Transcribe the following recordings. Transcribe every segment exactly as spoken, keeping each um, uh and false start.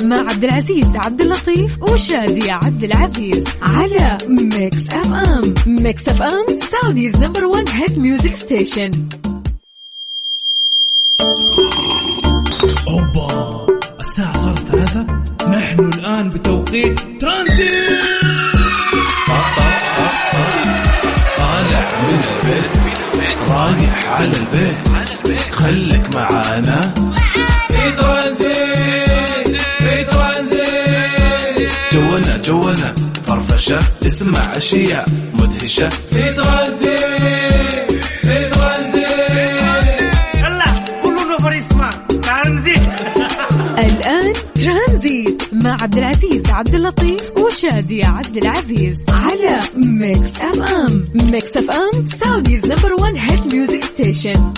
مع عبد العزيز عبد اللطيف وشادي عبد العزيز على ميكس اف ام. ميكس اف ام سعوديز نمبر وان هيت ميوزك ستيشن. اوبا الساعة صارت ثلاثة، نحن الآن بتوقيت ترانزيت. طالع من البيت رايح على البيت، خلك معانا في ترانزيت في ترانزيت. جونا جونا فرفشة، اسمع أشياء مدهشة في ترانزيت في ترانزيت. يلا كلنا فريسما ترانزيت. الآن ترانزيت مع عبد العزيز عبد اللطيف وشادي عبد العزيز على ميكس اف ام. ميكس اف ام سعوديز نمبر وان هيت ميوزك ستيشن.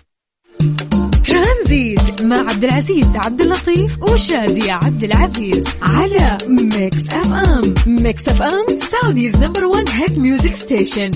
ترانزيت مع عبد العزيز عبد اللطيف وشادي عبد العزيز على ميكس اف ام. ميكس اف ام سعوديز نمبر وان هيت ميوزك ستيشن.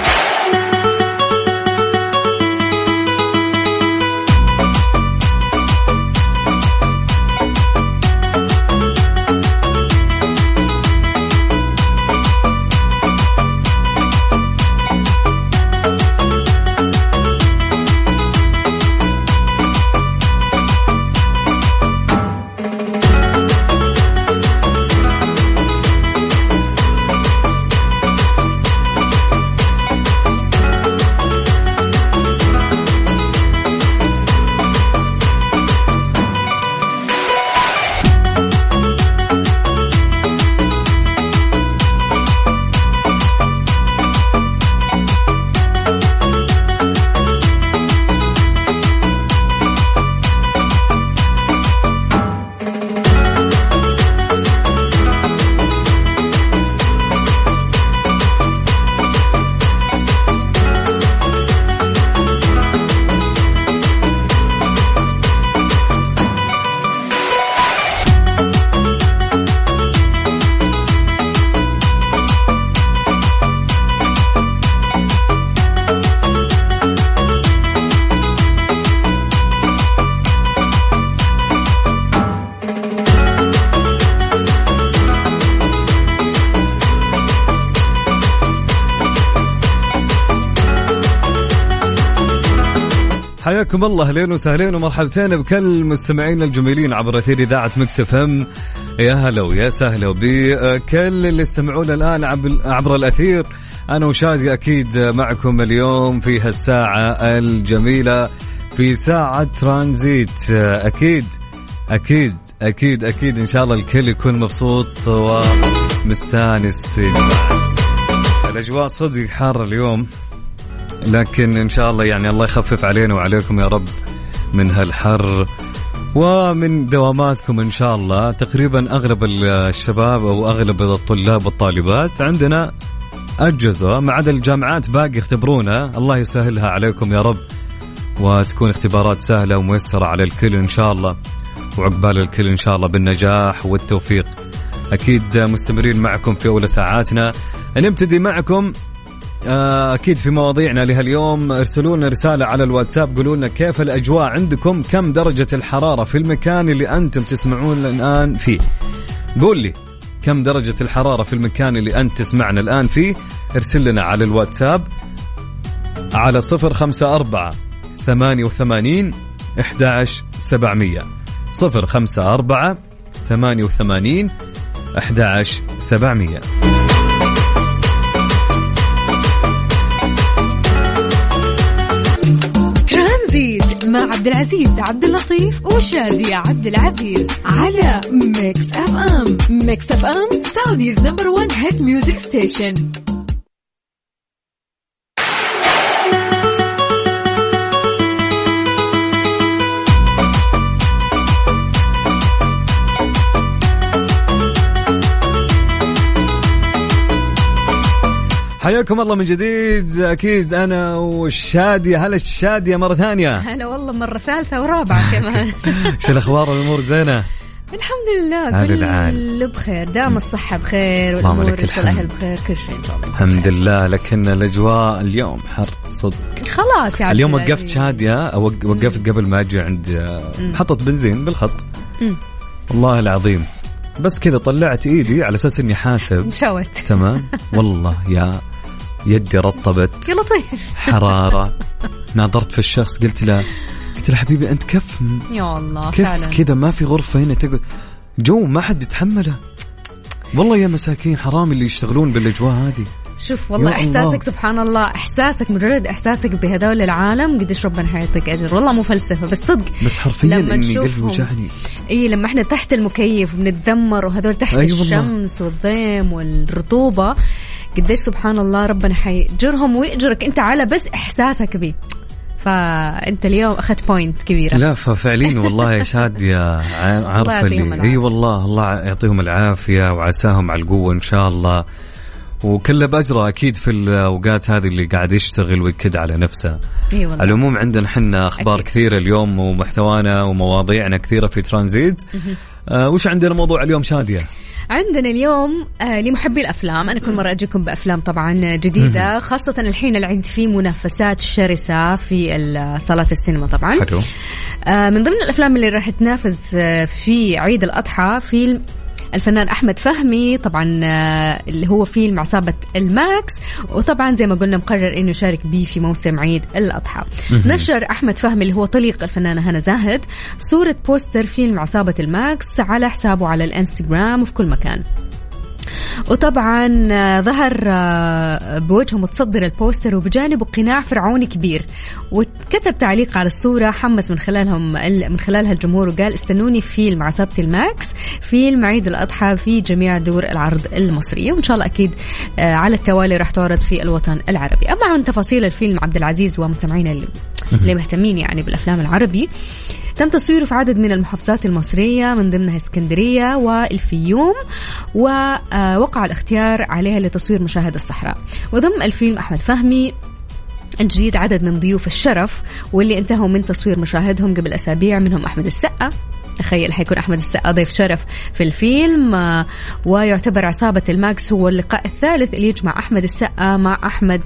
حياكم الله، اهلين وسهلين ومرحبتين بكل مستمعين الجميلين عبر اثير اذاعه ميكس اف ام. يا هلا ويا سهلا بكل اللي يستمعون الان عبر الاثير. انا وشادي اكيد معكم اليوم في هالساعه الجميله، في ساعه ترانزيت. اكيد اكيد اكيد اكيد ان شاء الله الكل يكون مبسوط ومستانس. الاجواء صدق حاره اليوم، لكن إن شاء الله يعني الله يخفف علينا وعليكم يا رب من هالحر ومن دواماتكم. إن شاء الله تقريبا أغلب الشباب أو أغلب الطلاب والطالبات عندنا أجازة، ما عدا الجامعات باقي يختبرونا. الله يسهلها عليكم يا رب، وتكون اختبارات سهلة وميسرة على الكل إن شاء الله، وعقبال الكل إن شاء الله بالنجاح والتوفيق. أكيد مستمرين معكم في أولى ساعاتنا، نبتدي معكم أكيد في مواضيعنا لهاليوم. ارسلوا لنا رسالة على الواتساب، قولوا لنا كيف الأجواء عندكم، كم درجة الحرارة في المكان اللي أنتم تسمعون الآن فيه. قول لي كم درجة الحرارة في المكان اللي أنت تسمعنا الآن فيه. ارسل لنا على الواتساب على صفر خمسة أربعة ثمانية وثمانين أحد عشر سبعمية صفر خمسة أربعة ثمانية وثمانين أحد عشر سبعمية. مع عبد العزيز عبد اللطيف وشادي عبد العزيز على ميكس اف ام. ميكس اف ام سعوديز نمبر وان هيت ميوزك ستيشن. حياكم الله من جديد. أكيد أنا والشادية. هلا الشادية مرة ثانية. هلا والله مرة ثالثة ورابعة كمان. شو الأخبار والأمور زينة؟ الحمد لله كل بخير، دام الصحة بخير والأمور والأهل بخير، كل شيء إن شاء الله الحمد لله. لكن الأجواء اليوم حر صدق. خلاص يعني اليوم وقفت شادية، وقفت قبل ما أجي عند محطة بنزين بالخط. والله العظيم بس كذا طلعت ايدي على اساس اني حاسب شوت تمام. والله يا يدي رطبت يا لطيف حرارة. ناظرت في الشخص قلت له قلت له حبيبي أنت كيف يا الله كيف كذا ما في غرفة هنا تقعد جو ما حد يتحمله. والله يا مساكين حرام اللي يشتغلون بالأجواء هذه. شوف والله إحساسك الله. سبحان الله إحساسك مجرد إحساسك بهذول العالم قديش ربنا حيعطيك أجر. والله مو فلسفة بس صدق بس حرفيا إني قلبي وجعني. إيه لما إحنا تحت المكيف بنتذمر وهذول تحت أيوة الشمس والضيم والرطوبة قديش سبحان الله ربنا حيجرهم ويأجرك أنت على بس إحساسك بيه. فأنت اليوم أخذت بوينت كبيرة. لا ففعليا والله يا شادية عارفة اللي أي والله الله يعطيهم العافية وعساهم على القوة إن شاء الله وكله بأجره أكيد في الأوقات هذه اللي قاعد يشتغل ويكد على نفسه. أيوة على العموم عندنا حنا أخبار أكيد. كثيرة اليوم ومحتوانا ومواضيعنا كثيرة في ترانزيت. آه وش عندنا موضوع اليوم شادية؟ عندنا اليوم آه لمحبي الأفلام. أنا كل مرة أجيكم بأفلام طبعا جديدة خاصة الحين العيد فيه منافسات شرسة في صالات السينما طبعا. حلو. آه من ضمن الأفلام اللي راح تنافس في عيد الأضحى فيلم الفنان أحمد فهمي طبعا اللي هو فيلم عصابة الماكس وطبعا زي ما قلنا مقرر إنه يشارك به في موسم عيد الأضحى. نشر أحمد فهمي اللي هو طليق الفنانة هنا زاهد صورة بوستر فيلم عصابة الماكس على حسابه على الانستغرام وفي كل مكان. وطبعا ظهر بوجهه متصدر البوستر وبجانبه قناع فرعوني كبير وكتب تعليق على الصورة حمس من خلالهم من خلالها الجمهور وقال استنوني فيلم عصابة الماكس فيلم عيد الأضحى في جميع دور العرض المصرية وإن شاء الله أكيد على التوالي راح تعرض في الوطن العربي. أما عن تفاصيل الفيلم عبد العزيز ومستمعينا اللي, اللي مهتمين يعني بالأفلام العربي تم تصويره في عدد من المحافظات المصرية من ضمنها اسكندرية والفيوم ووقع الاختيار عليها لتصوير مشاهد الصحراء. وضم الفيلم أحمد فهمي الجديد عدد من ضيوف الشرف واللي انتهوا من تصوير مشاهدهم قبل أسابيع منهم أحمد السقا. تخيل حيكون أحمد السقا ضيف شرف في الفيلم ويعتبر عصابة الماكس هو اللقاء الثالث اللي يجمع أحمد السقا مع أحمد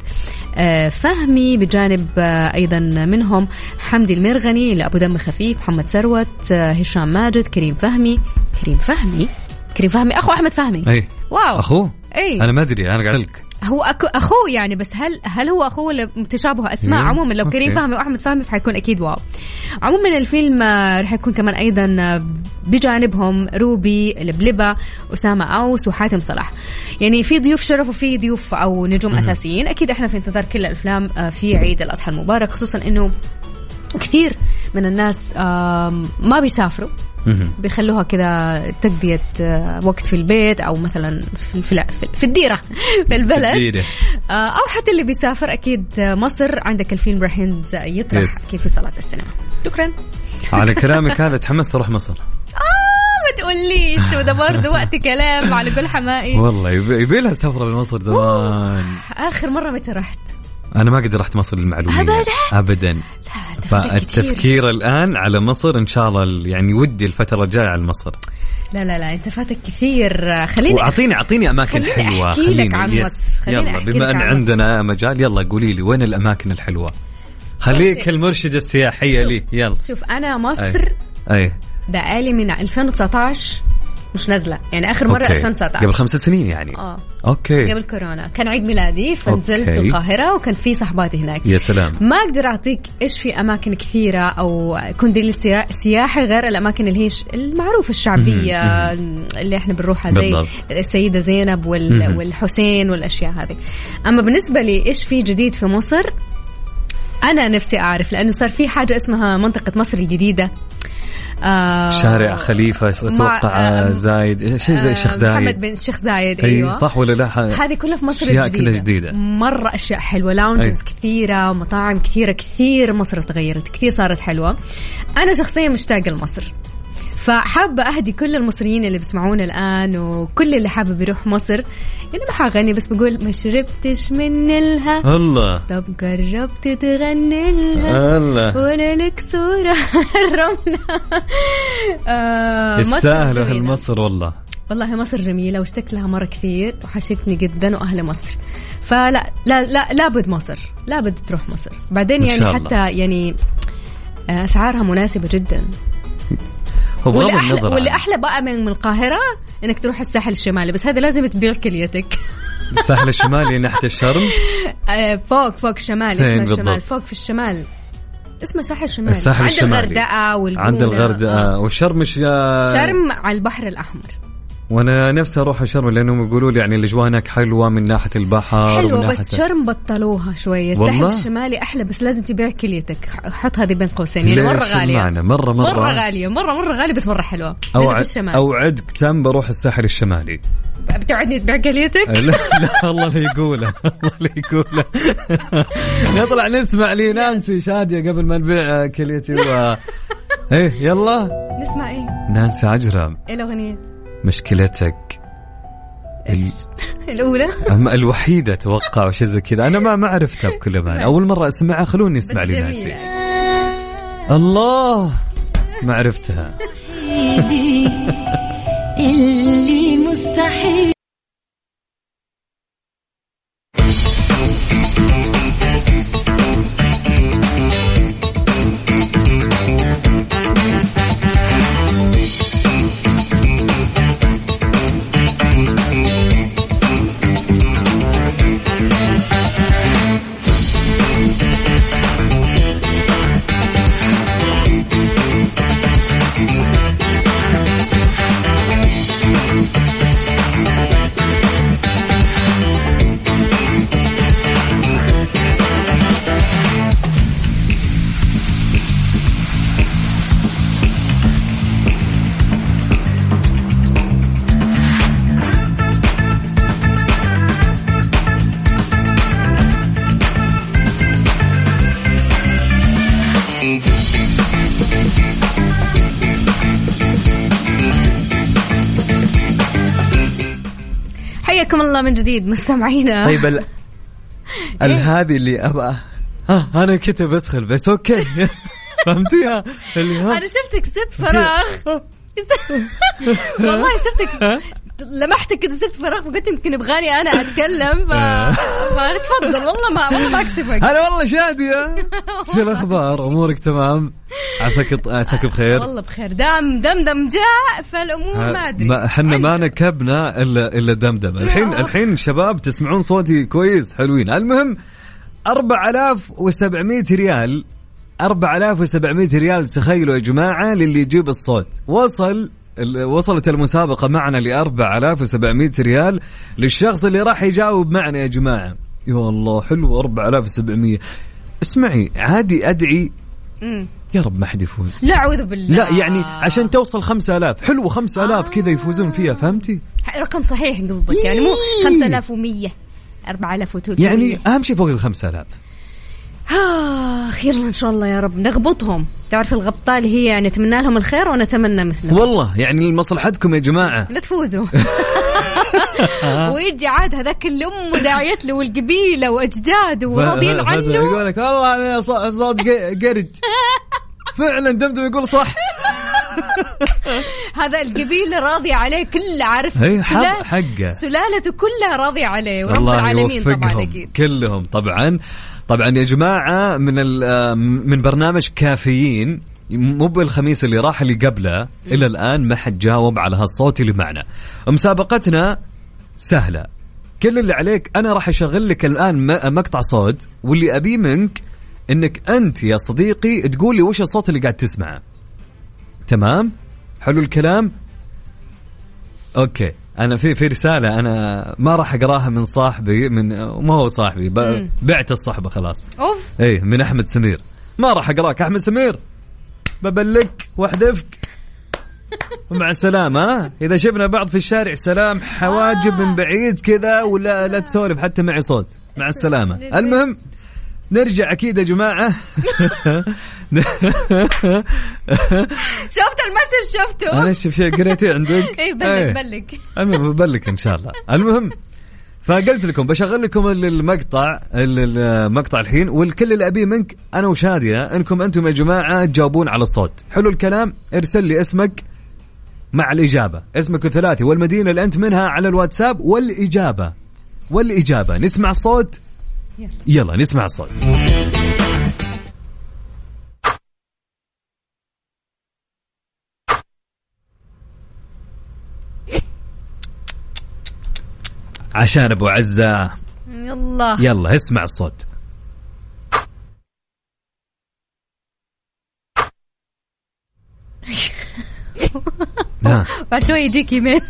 فهمي بجانب أيضا منهم حمدي المرغني اللي أبو دم خفيف محمد ثروت هشام ماجد كريم فهمي كريم فهمي كريم فهمي أخو أحمد فهمي. أي واو أخوه. أي أنا ما أدري أنا قاعد لك هو أخوه يعني بس هل هل هو أخوه ولا متشابه أسماء؟ عموما لو كريم فهمي وأحمد فهمي فحيكون أكيد واو. عموما الفيلم راح يكون كمان أيضا بجانبهم روبي لبلبة أسامة أوس وحاتم صلاح يعني في ضيوف شرف وفي ضيوف أو نجوم أساسيين. أكيد إحنا في انتظار كل الأفلام في عيد الأضحى المبارك خصوصا إنه كثير من الناس ما بيسافروا بيخلوها كذا تقضية وقت في البيت أو مثلا في في, في الديرة في البلد أو حتى اللي بيسافر. أكيد مصر عندك الفيلم راح يطرح كيف في صلاة السينما. شكرا على كلامك هذا تحمست أروح مصر. آه ما تقوليش وده برضه وقت كلام على قول حمائي والله يبي لها سفرة لمصر زمان. آخر مرة متى رحت؟ أنا ما قد رحت مصر للمعلومية أبدا أبدا. فالتفكير الآن على مصر إن شاء الله يعني ودي الفترة الجاية على مصر. لا لا لا أنت فاتك كثير. خليني وأعطيني أعطيني أماكن خليني حلوة. أحكي لك عن مصر. يلا بما أن عندنا مجال يلا قولي لي وين الأماكن الحلوة. خليك المرشدة السياحية لي يلا. شوف أنا مصر أي, أي. بقالي من ألفين وتسعطعش مش نازلة يعني آخر مرة أوكي. ألفين وتسعطعش قبل خمس سنين يعني. آه. أوكي قبل كورونا كان عيد ميلادي فنزلت أوكي. القاهرة وكان في صحباتي هناك. يا سلام. ما أقدر أعطيك إيش في أماكن كثيرة أو كونديل سياحي غير الأماكن اللي هي المعروفة الشعبية اللي إحنا بنروحها زي بالضبط. السيدة زينب وال... والحسين والأشياء هذه. أما بالنسبة لي إيش في جديد في مصر أنا نفسي أعرف لأنه صار في حاجة اسمها منطقة مصر الجديدة. آه شارع خليفة أتوقع آه زايد شيء زي الشيخ زايد محمد بن الشيخ زايد. أيوة صح ولا لا. هذه كلها في مصر أشياء الجديدة. كلها جديدة مرة أشياء حلوة لاونجز كثيرة ومطاعم كثيرة كثير. مصر تغيرت كثير صارت حلوة. أنا شخصيا مشتاقة لمصر فحابة أهدي كل المصريين اللي بيسمعونا الآن وكل اللي حابب يروح مصر يعني ما حغني بس بقول ما شربتش من لها الله طب جربت تغني لها الله ولا لك صورة الرملة. آه يستاهل أهل مصر والله والله مصر جميلة واشتقت لها مرة كثير وحشتني جدا وأهل مصر. فلا لا لا لابد مصر لابد تروح مصر بعدين يعني حتى يعني أسعارها مناسبة جدا واللي أحلى, واللي أحلى بقى من القاهرة إنك تروح الساحل الشمالي، بس هذا لازم تبيع كليتك. الساحل الشمالي ناحية الشرم. فوق فوق شمال، اسمه الشمال فوق في الشمال، اسمه ساحل الشمالي. الساحل عند الشمالي الغردقة والجونة. عند الغردقة والشرم. مش شرم على البحر الأحمر. وانا نفسي اروح شرم لانهم يقولوا لي يعني الاجواء هناك حلوه من ناحيه البحر. حلوه بس شرم بطلوها شويه. الساحل الشمالي احلى بس لازم تبيع كليتك. حط هذه بين قوسين يعني مره غاليه. مره مره مره غاليه مره مره غاليه بس مره حلوه. أوعد اوعدك تم بروح الساحل الشمالي. بتوعدني تبيع كليتك؟ لا لا الله لا يقوله الله لا يقوله. نطلع نسمع لي نانسي شادية قبل ما نبيع كليتي و... ايه يلا نسمع ايه. نانسي عجرم. ايه الاغنيه؟ مشكلتك ال... الأولى الوحيدة توقع وشي زي كذا. أنا ما ما عرفتها بكل معنى، أول مرة أسمعها. خلوني أسمع لي ناسي. الله ما عرفتها. اللي مستحيل. حياكم الله من جديد مستمعينا. طيب ال... ال هذه اللي أبغى ها أنا كنت بدخل بس أوكي فهمتيها اللي ها أنا شفتك سبت فراغ والله شفتك لمحتك كده سبت فراغ وقلت يمكن يبغاني أنا أتكلم فتفضل. والله ما والله ما أكسفك. أنا والله شادية. شو الأخبار؟ أمورك تمام؟ عساك عساك بخير. والله بخير. دم دم دم جاء فالأمور ما أدري. ما إحنا ما نكبنا إلا إلا دمدم. الحين الحين شباب تسمعون صوتي كويس حلوين. المهم أربعة آلاف وسبعمية ريال أربعة آلاف وسبعمية ريال تخيلوا يا جماعة للي يجيب الصوت. وصل وصلت المسابقة معنا لأربعة آلاف وسبعمية ريال للشخص اللي راح يجاوب معنا يا جماعة. يا الله حلو أربعة آلاف وسبعمية. اسمعي عادي أدعي مم. يا رب ما حد يفوز. لا أعوذ بالله. لا يعني عشان توصل خمسة آلاف حلو خمسة آلاف آه. كذا يفوزون فيها. فهمتي رقم صحيح قصدك يعني مو خمسة آلاف ومية أربعة آلاف وثلاثمية يعني أهم شيء فوق الخمسة آلاف. أخيرا إن شاء الله يا رب نغبطهم. تعرف الغبطة اللي هي يعني نتمنى لهم الخير ونتمنى مثلهم. والله يعني لمصلحتكم يا جماعة لا تفوزوا. ويجي عاد هذاك الأم وداعيت له والقبيلة وأجداد وراضين عنه يقول لك والله أنا صوت قرد. فعلا دمدم يقول صح. هذا القبيلة راضية عليه كله. عارف حقه سلالته كلها راضية عليه ورب العالمين طبعا أكيد كلهم طبعا. طبعا يا جماعة من من برنامج كافيين مو بالخميس اللي راح اللي قبله إلى الآن ما حد جاوب على هالصوت اللي معنا. مسابقتنا سهلة. كل اللي عليك أنا راح أشغل لك الآن مقطع صوت واللي أبي منك إنك أنت يا صديقي تقول لي وش الصوت اللي قاعد تسمعه. تمام حلو الكلام. أوكي أنا في في رسالة أنا ما راح أقراها من صاحبي من ما هو صاحبي بعت الصحبة خلاص. أوف. إيه من أحمد سمير. ما راح أقراك أحمد سمير ببلك واحدفك ومع السلامة. إذا شفنا بعض في الشارع سلام حواجب من بعيد كذا ولا لا تسولف حتى معي صوت. مع السلامة. المهم نرجع أكيد يا جماعة. شفت المسج شفته أنا شوف شيء قريتي عندك. إيه بلك بلك. المهم ببلك إن شاء الله. المهم فقلت لكم بشغل لكم المقطع المقطع الحين والكل اللي أبيه منك أنا وشادية إنكم أنتم يا جماعة تجاوبون على الصوت. حلو الكلام. ارسل لي اسمك مع الإجابة اسمك الثلاثي والمدينة اللي أنت منها على الواتساب والإجابة والإجابة نسمع الصوت. يلا نسمع الصوت. عشان أبو عزة. يلا يلا اسمع الصوت. بعد شوي يجيك يمين.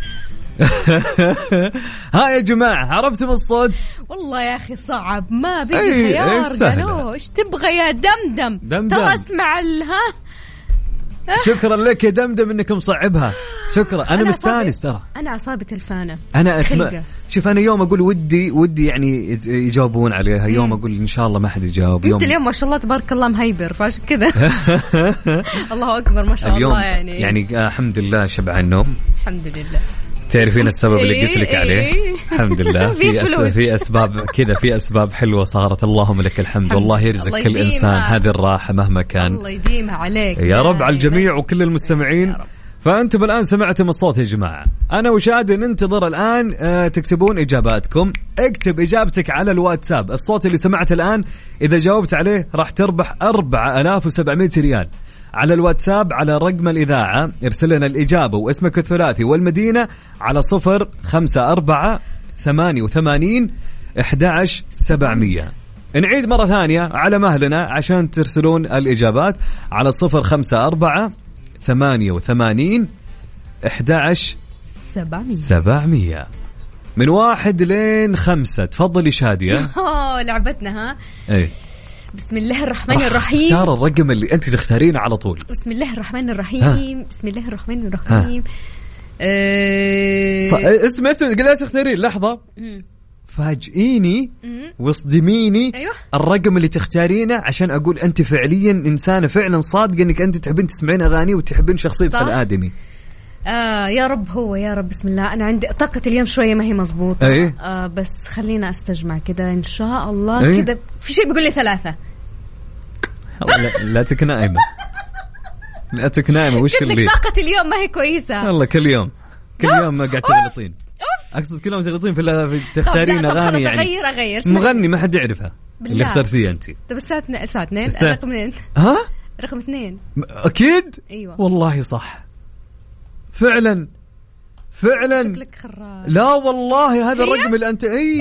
ها يا جماعة عرفتم الصوت؟ والله يا أخي صعب ما بيجي أي خيار. قالوا إيش تبغى يا دمدم؟ دمدم. ترى اسمع الها. شكرا لك يا دمدم انك مصعبها. شكرا. انا, أنا مستانس ترى. انا اعصابي تلفانه. انا أتم... شوف انا يوم اقول ودي ودي يعني يجاوبون عليها، يوم اقول ان شاء الله ما حد يجاوب. يوم انت اليوم ما شاء الله تبارك الله مهيبر فعشان كذا. الله اكبر ما شاء اليوم الله. يعني يعني آه الحمد لله شبعان نوم الحمد لله. تعرفين السبب اللي قلت لك عليه؟ الحمد لله في أس... في اسباب كذا، في اسباب حلوه صارت. اللهم لك الحمد. والله يرزق كل انسان هذه الراحه مهما كان. الله يديمها عليك يا رب على الجميع وكل المستمعين. فأنتم الآن سمعتم الصوت يا جماعة. أنا وشادي ننتظر الآن آه تكتبون إجاباتكم. اكتب إجابتك على الواتساب. الصوت اللي سمعته الآن إذا جاوبت عليه راح تربح أربعة آلاف وسبعمائة ريال على الواتساب على رقم الإذاعة. ارسل لنا الإجابة واسمك الثلاثي والمدينة على صفر خمسة أربعة ثمانية وثمانين أحد عشر سبعمية. نعيد مرة ثانية على مهلنا عشان ترسلون الإجابات على صفر خمسة أربعة ثمانية وثمانين أحد عشر سبعمية من واحد لين خمسة. تفضلي شادية. أوه لعبتنا ها. ايه بسم الله الرحمن الرحيم. اختار الرقم اللي أنت تختارينه على طول. بسم الله الرحمن الرحيم. ها. بسم الله الرحمن الرحيم. أه... ص... اسم اسم قلت تختارين لحظة. مم. فاجئيني واصدميني. أيوة. الرقم اللي تختارينه عشان أقول أنت فعليا إنسانة فعلا صادقة إنك أنت تحبين تسمعين أغاني وتحبين شخصية الآدمي. آه يا رب هو يا رب. بسم الله. أنا عندي طاقة اليوم شوية ما هي مزبوطة. أيه؟ آه بس خلينا أستجمع كده إن شاء الله. أيه؟ كده في شيء بيقول لي ثلاثة. لا, لا تكنائمة لا تكنائمة. وش اللي طاقة اليوم ما هي كويسة والله. كل يوم كل يوم ما قاعد تغلطين. أقصد كل يوم تغلطين في تختارين أغاني يعني أغير أغير مغني ما حد يعرفها اللي اخترتيه أنت. طب الساعة الساعة اثنين رقم اثنين. ها رقم اثنين أكيد. أيوة والله صح فعلا فعلا. شكلك خراج. لا والله هذا الرقم اللي أنت أي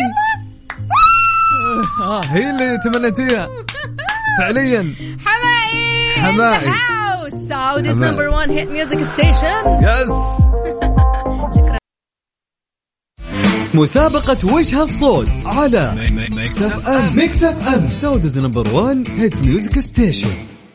آه هي اللي تمنيتيها فعليا. حمائي حمائي Saudi's number one hit music station. يس. مسابقة وجه الصوت على ميكس اف ام. ميكس اف ام Saudi's number one hit music station.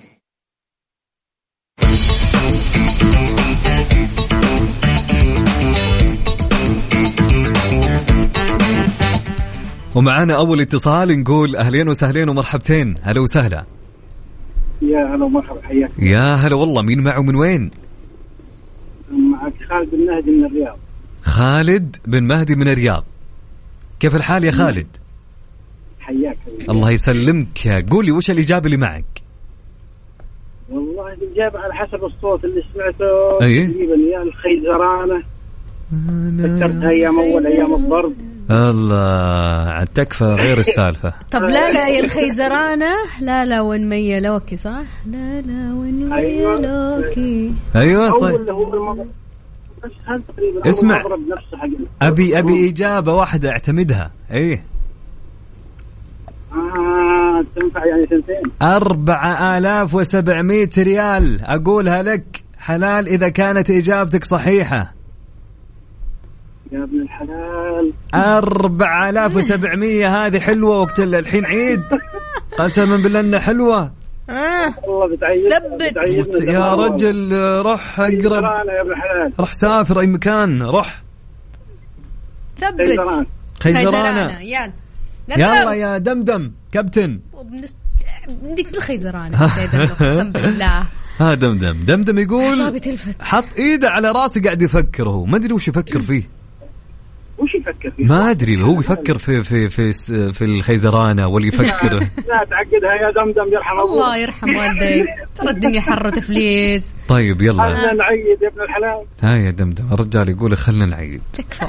ومعنا أول اتصال نقول أهلين وسهلين ومرحبتين. هلا وسهلا. يا هلا ومرحبا حياك. يا هلا والله. مين معه من وين؟ معك خالد بن مهدي من الرياض. خالد بن مهدي من الرياض. كيف الحال يا خالد؟ حياك الله يسلمك. قولي وش الإجابة اللي معك؟ والله الإجابة على حسب الصوت اللي سمعته. أيه؟ تقريبا يا الخيزرانة. فكرت أيام أول أيام الضرب. الله عاد تكفى غير السالفة. طب لا لا يا الخيزرانة لا لا ونمية لوكي صح؟ لا لا ونمية لوكي. أيوة طيب. اسمع أبي أبي إجابة واحدة اعتمدها. إيه آه تنفع يعني سنتين. أربعة آلاف وسبعمائة ريال أقولها لك حلال إذا كانت إجابتك صحيحة. يا ابن الحلال أربعة آلاف وسبعمية هذه حلوة وقت الحين عيد. قسما بالله إنها حلوة. والله بتعيد ثبت يا رجل. روح أقرب روح سافر أي مكان روح ثبت خيزرانة. يلا يلا يا دمدم كابتن. بدك بالخيزرانة قسم بالله. ها دمدم دمدم يقول حط إيده على راسي قاعد يفكر. هو ما أدري وش يفكر فيه. وش يفكر فيه؟ ما أدري. هو يفكر في في في في الخيزرانة ولا يفكر. لا تعقدها يا دمدم يرحم الله يرحم والديك. ترى الدنيا حرة تفليس. طيب يلا خلنا نعيد يا ابن الحلال. ها يا دمدم الرجال يقول خلنا نعيد. تكفى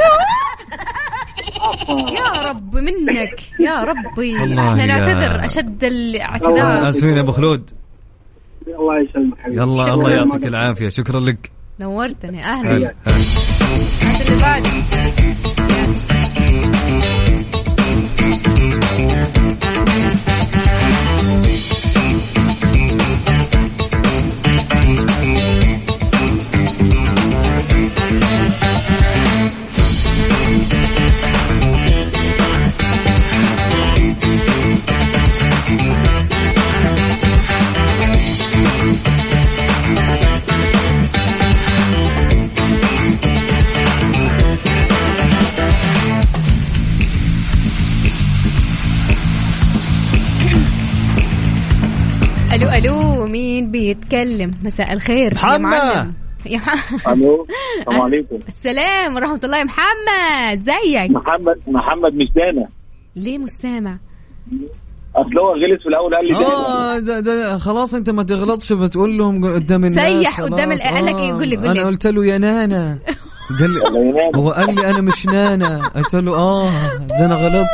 يا رب منك يا ربي. احنا نعتذر أشد الاعتذار. آسفين يا أبو خلود. الله يسلمك حبيبي. يلا الله يعطيك العافية. شكرا لك. نورتني. أهلا. هلا هذا اللي بعد. الو الو مين بيتكلم؟ مساء الخير محمد. يا محمد. الو السلام عليكم. السلام ورحمة الله يا محمد، زيك؟ محمد محمد مش دانا. ليه مش سامع؟ اصل هو غلس في الاول قال لي اه ده, ده خلاص انت ما تغلطش بتقول لهم قدام الناس. سيح قدام ال- قال لك ايه؟ قول لي قول لي. انا قلت له يا نانا، قال لي هو قال لي انا مش نانا، قلت له اه ده انا غلطت.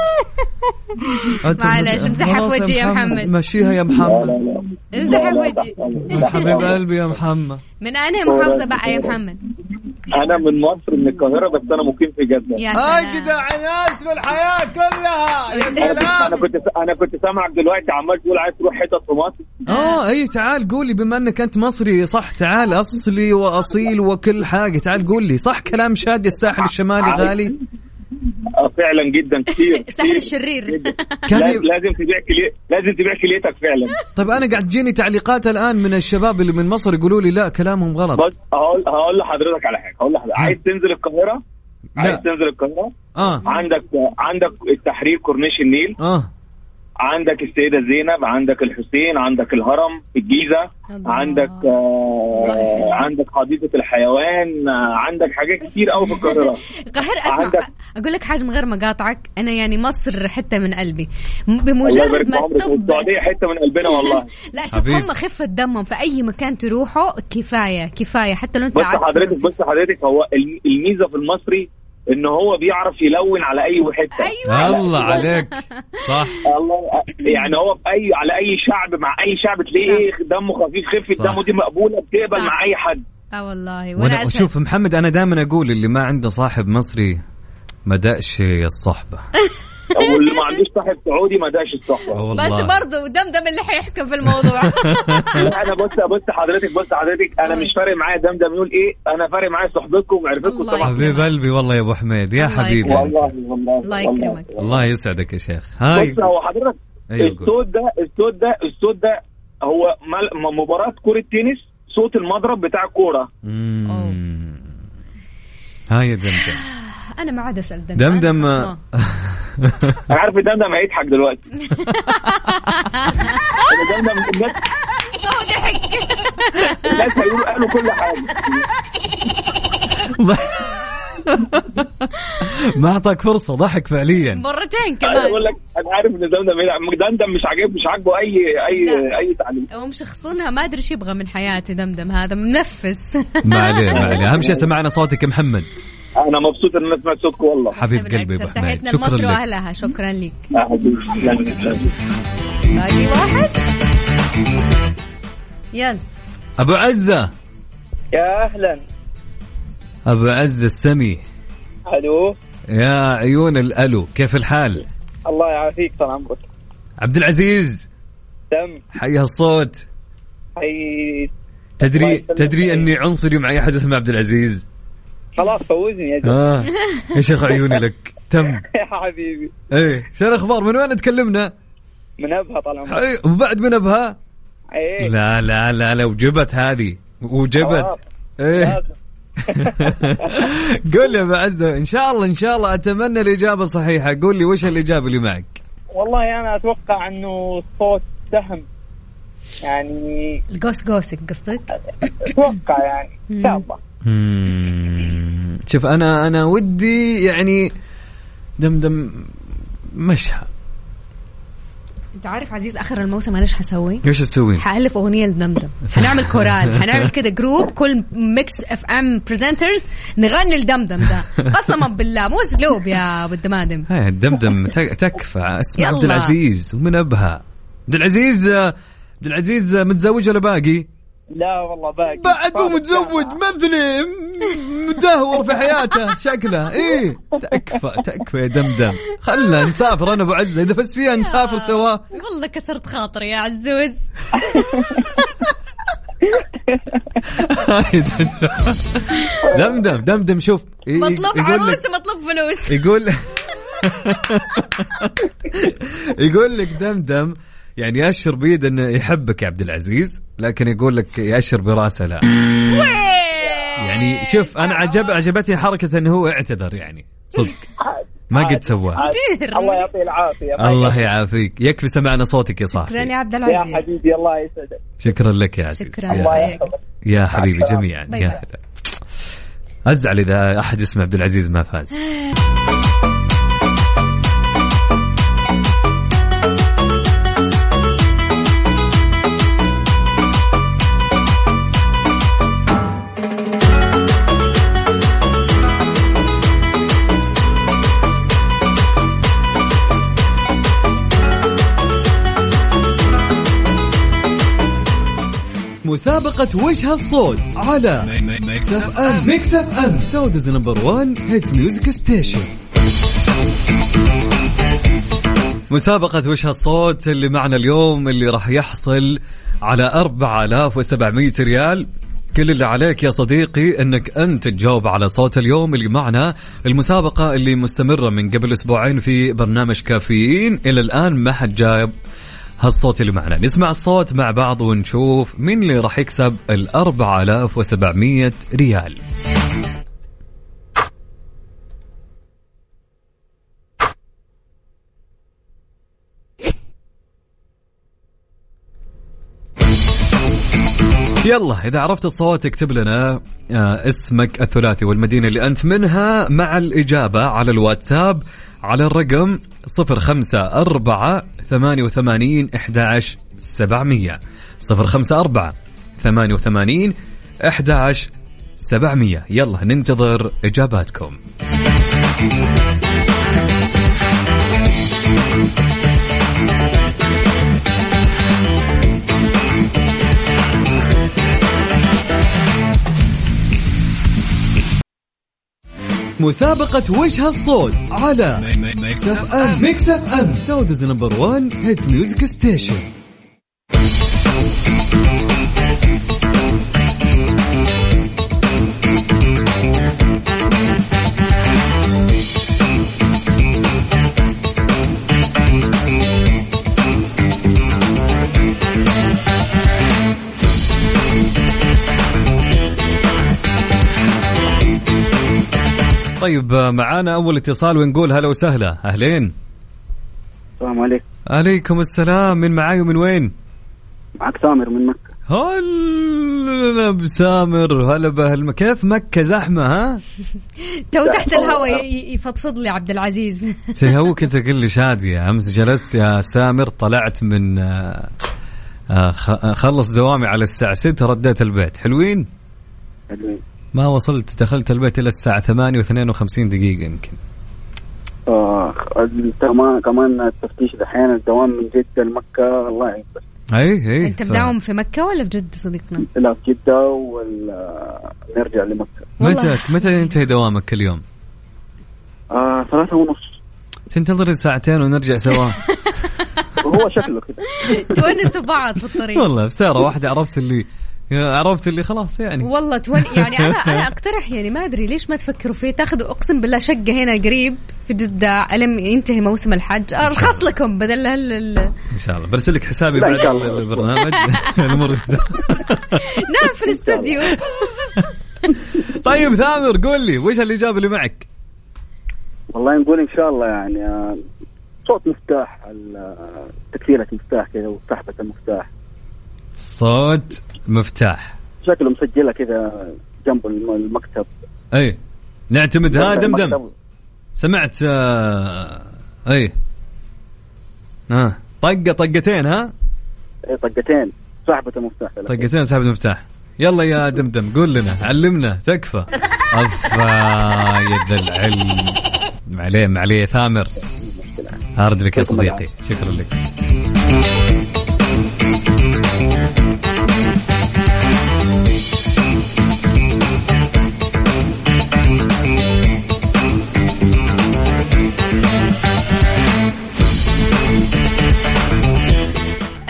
معلش امسحها في وجهي يا محمد. مشيها يا محمد، امسحها في وجهي يا حبيب قلبي يا محمد. من انا محافظة بقى يا محمد؟ انا من مصر من القاهره بس انا مقيم في جده. يا سلام. اجدع ناس في الحياه كلها. يا انا سلام. كنت انا كنت سامعك دلوقتي عمال تقول عايز تروح حتت في مصر. اه اي تعال قولي، بما انك انت مصري صح، تعال اصلي واصيل وكل حاجه، تعال قول لي صح كلام شادي الساحل الشمالي غالي؟ اه فعلا جدا كتير. السحر الشرير. كان لازم ي... لازم تبيع كلي... لازم تبيع كليتك فعلا. طيب انا قاعد تجيني تعليقات الان من الشباب اللي من مصر يقولوا لي لا كلامهم غلط. بس هقول هقول لحضرتك على حاجه، هقول لحضرتك عايز تنزل القاهره، عايز تنزل القاهره اه عندك عندك التحرير كورنيش النيل، اه عندك السيدة زينب، عندك الحسين، عندك الهرم الجيزة، الله. عندك آه عندك حديقة الحيوان، آه عندك حاجات كتير قوي في القاهرة. القاهرة اسمع عندك- اقول لك حاجة من غير ما قاطعك، انا يعني مصر حتة من قلبي، م- الله بمجرد يبارك في ما عمرك، تبدأ. والسعودية حتة من قلبنا والله. لا شوف حبيب. هم خفة دمهم في اي مكان تروحوا كفاية كفاية، حتى لو انت بص قاعد حضرتك في بص حضرتك هو الم- الميزة في المصري ان هو بيعرف يلون على اي حتة. ايوه الله عليك صح. الله يعني هو بأي على اي شعب مع اي شعب تلاقيه دمه خفيف، خفة صح. دمه دي مقبولة بتقبل صح. مع اي حد. اه والله. وانا وانا أشهد. شوف محمد، انا دائما اقول اللي ما عنده صاحب مصري ما داش الصحبه. واللي ما عندوش صاحب سعودي ما داش الصحبة. والله. بس برضو دمدم اللي حيحكم في الموضوع. لا انا بص بص حضرتك بص حضرتك انا مش فارق معايا دمدم يقول ايه، انا فارق معايا صحبتكم ومعرفتكم الله طبعا. حبيب قلبي والله يا ابو حميد يا الله حبيبي. يكرمك. والله والله الله يكرمك. الله يسعدك يا شيخ. هاي بص هو حضرتك أيوة الصوت ده الصوت ده الصوت ده هو مل- مباراة كرة تنس، صوت المضرب بتاع الكورة. مم. هاي يا دمدم. انا ما عاد اسال دمدم. دمدم انا عارف دمدم هيضحك دلوقتي. دمدم الناس هو ضحك. الناس هيقولوا قالوا كل حاجة. ما اعطاك فرصه، ضحك فعليا. مرتين انا كمان. بقول لك انا عارف ان دمدم دمدم مش عاجب مش عاجبه اي اي لا. اي تعليم. هو مشخصنها ما ادري ايش يبغى من حياتي دمدم هذا منفس. ما عليه ما عليه، اهم شيء سمعنا صوتك يا محمد. انا مبسوط ان انا سمعت صوتكم والله. حبيب قلبي ابو حميد، تحياتنا شكرا لمصر لك. واهلها. شكرا لك. يا حبيبي. باقي واحد. يلا ابو عزه، يا اهلا. ابو عزه السمي، الو. يا عيون الالو، كيف الحال؟ الله يعافيك طال عمرك. عبد العزيز، تم. حي هالصوت. حي. تدري الله يسلمك. تدري اني عنصري مع اي حد اسمه عبد العزيز. خلاص فوزني يا جماعه. اه ايش اخ عيوني لك. تم. يا حبيبي. ايه شو الاخبار؟ من وين تكلمنا؟ من ابها طال عمرك. حي... وبعد من ابها؟ ايه. لا لا لا لا، وجبت هذه وجبت. ايه لازم. قول لي يا ابو عزه، ان شاء الله ان شاء الله اتمنى الاجابه صحيحه. قول لي وش الاجابه اللي معك؟ والله انا اتوقع انه صوت سهم يعني. القوس قوسك قصدك؟ اتوقع يعني ان شاء الله. مم. شوف انا انا ودي يعني دمدم مشها. انت عارف عزيز اخر الموسم انا ايش حسوي؟ ايش تسوين؟ حالف اغنيه لدمدم، حنعمل كورال، حنعمل كده جروب كل ميكس اف ام بريزنترز نغني لدمدم ده. قسما بالله مو اسلوب يا ابو الدمادم. هاي الدمدم تك- تكفى. اسمع يلا. عبد العزيز ومن ابها. عبد العزيز عبد العزيز متزوج ولا باقي؟ لا والله باقي. بعد مو متزوج مثلي. متدهور في حياته شكله. إيه تكفى تكفى يا دمدم، خلنا نسافر أنا أبو عزة، إذا فز فيها نسافر سوا. والله كسرت خاطري يا عزوز. دمدم دمدم شوف مطلوب عروسة مطلوب فلوس. يقول يقول لك دمدم يعني يأشر بيد انه يحبك يا عبد العزيز، لكن يقول لك يأشر براسه لا. يعني شوف انا عجب عجبتني حركة انه هو اعتذر، يعني صدق ما قد سواه. الله يعطيه العافية. الله يعافيك، يكفي سمعنا صوتك يا صاحبي. شكرا يا عبد العزيز يا حبيبي، الله يسعدك. شكرا لك يا عزيز. شكرا يا, يا حبيبي جميعا. يا هلا. أزعل إذا أحد اسمه عبد العزيز ما فاز. مسابقة وجه الصوت على ميكس اف ام. ميكس اف ام سعوديز نمبر وان هيت ميوزك ستيشن. مسابقة وجه الصوت اللي معنا اليوم اللي راح يحصل على أربعة آلاف وسبعمية ريال. كل اللي عليك يا صديقي انك انت تجاوب على صوت اليوم اللي معنا. المسابقة اللي مستمرة من قبل اسبوعين في برنامج كافيين، الى الان ما حد جاوب هالصوت اللي معنا. نسمع الصوت مع بعض ونشوف مين اللي راح يكسب الأربعة آلاف وسبعمية ريال. يلا إذا عرفت الصوت اكتب لنا اسمك الثلاثي والمدينة اللي أنت منها مع الإجابة على الواتساب على الرقم صفر خمسة أربعة ثمانية وثمانين أحد عشر سبعمية. صفر خمسة أربعة ثمانية وثمانين أحد عشر سبعمية. يلا ننتظر إجاباتكم. مسابقة وجه الصوت على ميكس اف ام. ميكس اف ام سعوديز نمبر وان هيت ميوزك ستيشن. طيب معانا أول اتصال ونقول هلا وسهلا. أهلين. السلام عليكم. عليكم السلام. من معاي ومن وين؟ معك سامر من مكة. هلا بسامر. هلا بهالم. كيف مكة زحمة ها؟ تو تحت الهواء يفضفض لي عبد العزيز. تهوك انت قل لي شادية. أمس جلست يا سامر طلعت من خلص دوامي على الساعة ستة رديت البيت. حلوين؟ حلوين. ما وصلت دخلت البيت إلى الساعة ثمانية واثنين وخمسين دقيقة يمكن. آه كمان كمان التفتيش دحين الدوام من جدة لمكة. الله يعين. أي أي. أنت بداوم في مكة ولا في جدة صديقنا؟ لا في جدة ولا نرجع لمكة. متى متى ينتهي دوامك كل يوم؟ آه ثلاثة ونص. تنتظر ساعتين ونرجع سوا. هو شكله كده. تونسوا بعض في الطريق. والله بسارة واحدة عرفت اللي عرفت اللي خلاص يعني. والله تون يعني أنا أنا أقترح يعني ما أدري ليش ما تفكروا فيه. تاخذوا أقسم بالله شقة هنا قريب في جدة ألم ينتهي موسم الحج أرخص لكم بدل هال. إن شاء الله برسل لك حسابي بعد البرنامج. نعم في الاستوديو. طيب ثامر قول لي وش الإجابة اللي معك؟ والله نقول إن شاء الله يعني صوت مفتاح تكسيرة المفتاح كذا وسحبة المفتاح. صوت مفتاح شكله مسجلة كذا جنب المكتب. اي نعتمد. ها دمدم سمعت آه... اي ها آه. طقة طقتين. ها اي طقتين سحبة المفتاح. طقتين سحبة المفتاح. يلا يا دمدم قول لنا علمنا. تكفى. أفا يد العلم. معليه معليه ثامر. هارد لك يا صديقي. شكرا لك.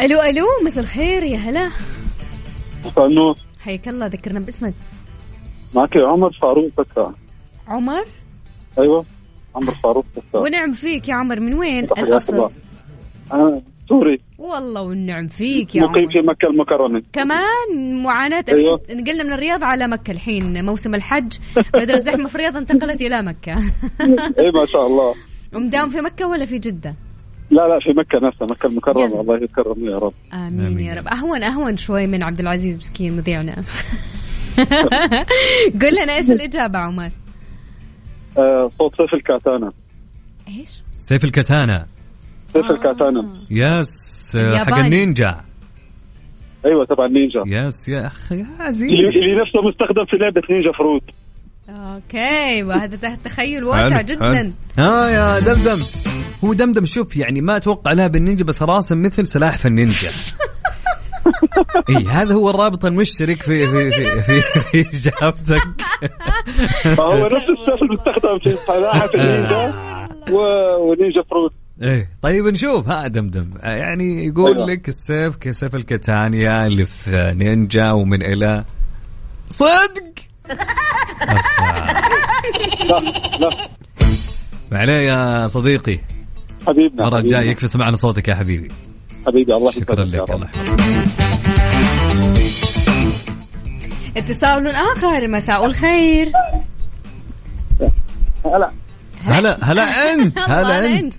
الو الو مساء الخير يا هلا. مساء النور. حياك الله ذكرنا باسمك. معك عمر فاروق بكرة. عمر؟ ايوه عمر فاروق بكرة. ونعم فيك يا عمر. من وين الاصل؟ انا سوري. والله والنعم فيك يا عمر. مقيم في مكة المكرمة. كمان معاناة. أيوة. نقلنا من الرياض على مكة الحين موسم الحج، بدل الزحمة في الرياض انتقلت إلى مكة. اي ما شاء الله. ومدام في مكة ولا في جدة؟ لا لا في مكة نفسها، مكة المكرمة. الله يكرمني يا رب. آمين, آمين يا رب. أهون أهون شوي من عبد العزيز مسكين مذيعنا. قل لنا إيش الإجابة عمر؟ آه صوت سيف الكاتانا. إيش؟ سيف الكاتانا. سيف آه. الكاتانا. يس حق النينجا. ايوه تبع النينجا. يس يا اخي يا عزيز. اللي نفسه مستخدم في لعبة نينجا فروت. اوكي وهذا تخيل واسع جدا. ها يا دمدم. هو دمدم شوف يعني ما اتوقع لها بالنينجا بس راسم مثل سلاحف النينجا. اي هذا هو الرابط المشترك في في في في, في اجابتك. هو نفس السيف المستخدم في سلاحف النينجا ونينجا فروت. ايه طيب نشوف. ها دمدم يعني يقول أيوة. لك السيف كسيف الكتانيا اللي في نينجا ومن الى صدق. لا لا معليه يا صديقي حبيبنا. مرة الجاي يكفي سمعنا صوتك يا حبيبي. حبيبي الله شكرا لك. الله اتصال آخر. مساء الخير. هلا هلا هلا انت. هلا انت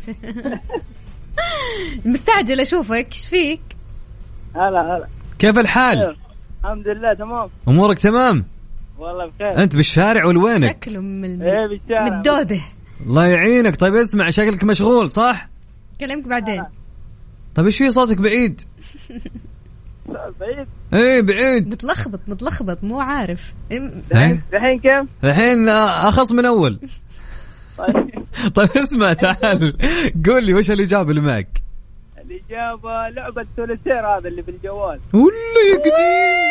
مستعجل اشوفك. ايش فيك؟ هلا هلا كيف الحال؟ الحمد لله تمام. امورك تمام؟ والله بخير. انت بالشارع ولا وينك؟ شكله من ايه بالشارع. من الدودة. الله يعينك. طيب اسمع شكلك مشغول صح؟ كلمك بعدين. طيب ايش في صوتك بعيد؟ بعيد. ايه بعيد. متلخبط متلخبط مو عارف. الحين كيف؟ الحين اخص من اول. طيب اسمع تعال قول لي وش الإجابة اللي معك؟ الإجابة لعبة سوليتير هذا اللي بالجوال. ولا يقدي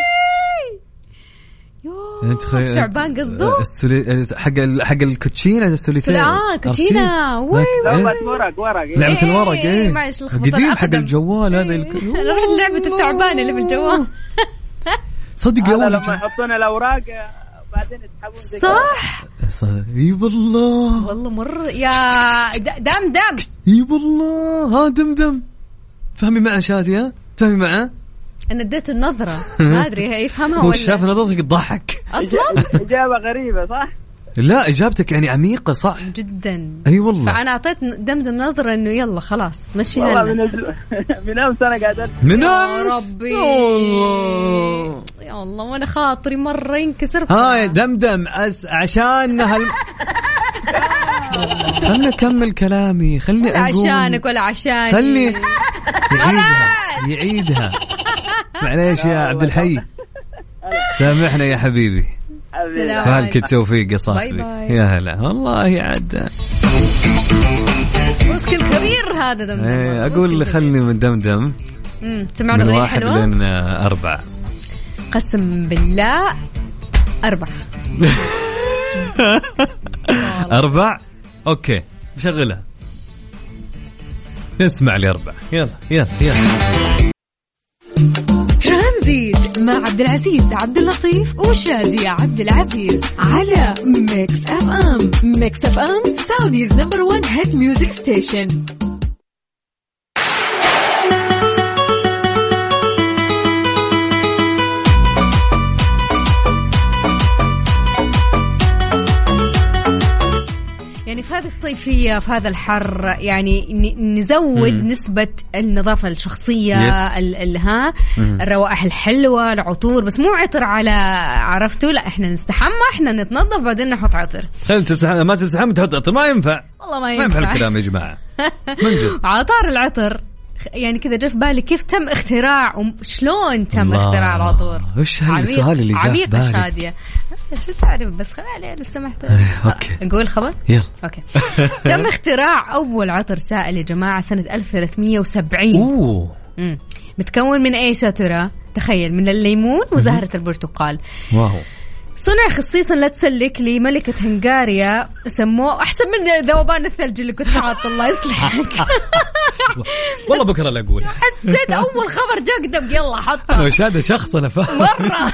يوه تعبان قصده السولي حق حق الكوتشينة السوليتير. اه كوتشينة وي لعبة ورق ورق. لعبة الورق ايه قديم حق الجوال هذا. لعبة التعبان اللي بالجوال. صدق هذا لما يحطون الأوراق بعدين يسحبون زي صح. اي والله والله مر يا دم دم. اي والله. ها دم دم فهمي معه شادية. فهمي معه. انا اديته النظرة ما ادري يفهمها ولا. هو شاف نظرتك تضحك اصلا. إجابة غريبة صح؟ لا إجابتك يعني عميقة صح جدا. أي والله. فأنا أعطيت دمدم نظرة إنه يلا خلاص مشيها لنا. من, من أمس أنا قاعد من أمس. ربي يا الله وأنا خاطري مرة ينكسر. ها دمدم أس عشان هال خلنا أكمل كلامي. خلني أقول عشانك ولا عشاني. خلني يعيدها يعيدها. معليش يا عبد الحي سامحنا يا حبيبي. فالك التوفيق يا صاحبي. يا هلا والله عاد مسك الكبير هذا دمدم. ايه اقول لي خلني من دمدم. امم سمعنا من اغنيه واحد حلوه. لين أربعة. قسم بالله أربعة. أربع اوكي بشغلها نسمع لي أربعة. يلا يلا يلا. ترانزيت مع عبد العزيز عبد اللطيف وشادية عبد العزيز على ميكس اف ام. ميكس اف ام سعوديز نمبر وان هيت ميوزك ستيشن. يعني في هذه الصيفية في هذا الحر يعني نزود مم. نسبة النظافة الشخصية ال ها الروائح الحلوة العطور بس مو عطر على عرفتوا لا احنا نستحمى احنا نتنظف بعدين نحط عطر. خل تستحمى ما تستحمى تحط عطر ما ينفع. والله ما ينفع. ما ينفع الكلام يا جماعة. من جد. عطار العطر يعني كذا جاء في بالي كيف تم اختراع وشلون تم الله. اختراع العطور. وش هالسؤال اللي جاء في بالك؟ شادية شو تعرف بس خلالي لو سمحت. اوكي نقول خبر يلا اوكي. تم اختراع اول عطر سائل يا جماعة سنة ألف وثلاثمية وسبعين. اوه امم متكون من ايش يا ترى؟ تخيل من الليمون وزهرة البرتقال. واو. صنع خصيصا لا تسلك لملكة هنغاريا، سموه أحسن من ذوبان الثلج اللي كنت حاط. الله يصلحك. والله بكرة لا أقول. حسيت أول خبر جاء قدام يلا حطه. وش هذا شخص أنا فاهم مرة.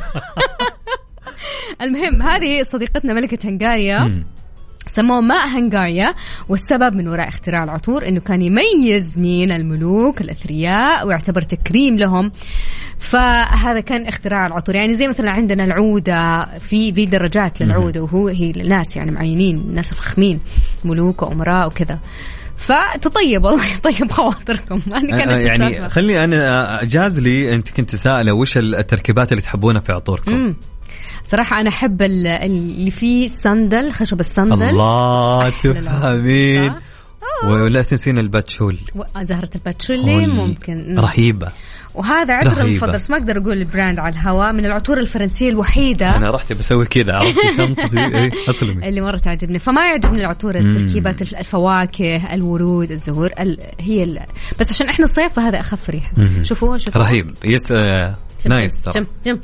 المهم هذه صديقتنا ملكة هنغاريا سموه ماء هنغاريا، والسبب من وراء اختراع العطور انه كان يميز من الملوك الاثرياء ويعتبر تكريم لهم. فهذا كان اختراع العطور. يعني زي مثلا عندنا العودة، في في درجات للعودة، وهو هي للناس يعني معينين، ناس فخمين، ملوك وأمراء وكذا. فتطيب الله يطيب خواطركم. أنا كانت يعني خلي أنا جاز لي أنت كنت سائلة وش التركيبات اللي تحبونها في عطوركم؟ مم. صراحة أنا أحب اللي فيه صندل، خشب الصندل. الله تفهمين. ولا تنسين الباتشول، زهرة الباتشولي ممكن رهيبة. وهذا عطر المفضل، بس ما أقدر أقول البراند على الهواء، من العطور الفرنسية الوحيدة. أنا رحت بسوي كذا، عرفتي شنطتي إيه أسلمي اللي مرة تعجبني. فما يعجبني العطور التركيبات، الفواكه، الورود، الزهور، ال... هي ال... بس عشان إحنا الصيف فهذا أخف ريحة. شوفوه شوفوه رهيب. يس آه... نايس ترى. جم جم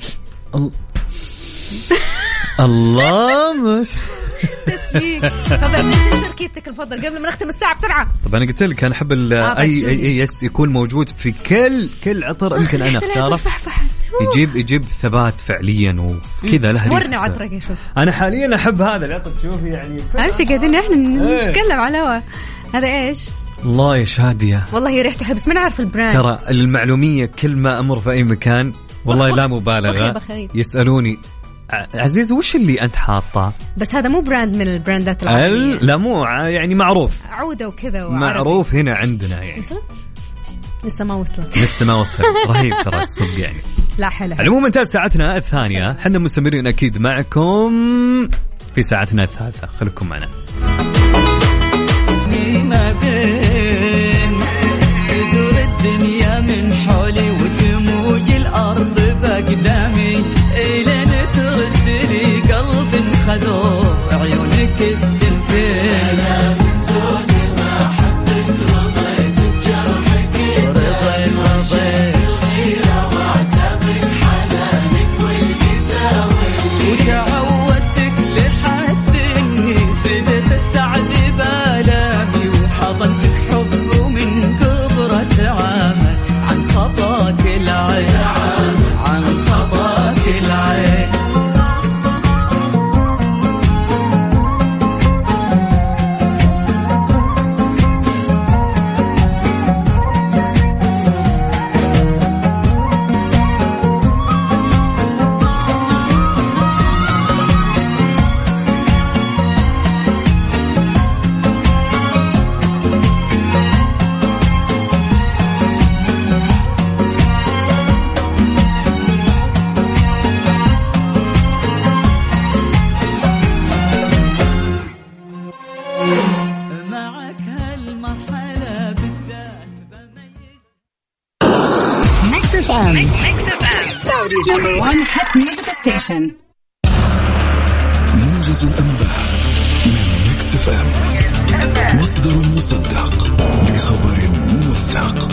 الله مش تسليك. تفضل تركيتك المفضل قبل ما نختم الساعة بسرعة. طب أنا قلت لك أنا أحب آه أي أي يس يكون موجود في كل كل عطر يمكن أنا أختاره. يجيب يجيب ثبات فعليا وكذا له. ورنا عطرك شوف. أنا حاليا أحب هذا العطر. شوفي يعني أهم شيء قاعدين إحنا نتكلم على هوا. هذا إيش؟ الله يا شادية، والله هي ريحته حلوة بس ما نعرف البراند. ترى المعلومية كل ما أمر في أي مكان والله لا مبالغة يسألوني عزيز وش اللي أنت حاطه؟ بس هذا مو براند من البراندات العالمية. لا مو يعني معروف، عودة وكذا معروف هنا عندنا يعني. لسه ما وصلت لسه ما وصل. رهيب ترى الصدق يعني. لا حلو. عموما انتهت ساعتنا الثانية، حنا مستمرين أكيد معكم في ساعتنا الثالثة، خليكم معنا. ما بين تدور الدنيا من حولي وتموج الأرض بأقدامي، إلين ترد لي قلب خذوه عيونك الدفين. أنا من زود ما حبك رضيت بجرحك، رضيت رضيت الخيرة واعتبر حنانك والقساوي، وتعودتك لحد إني بدت استعذب آلامي، وحضنتك حب ومن كبرة عامت عن خطاك العين، عن خطاك العين. موجز الأنباء من ميكس اف ام، مصدر مصدق لخبر موثق.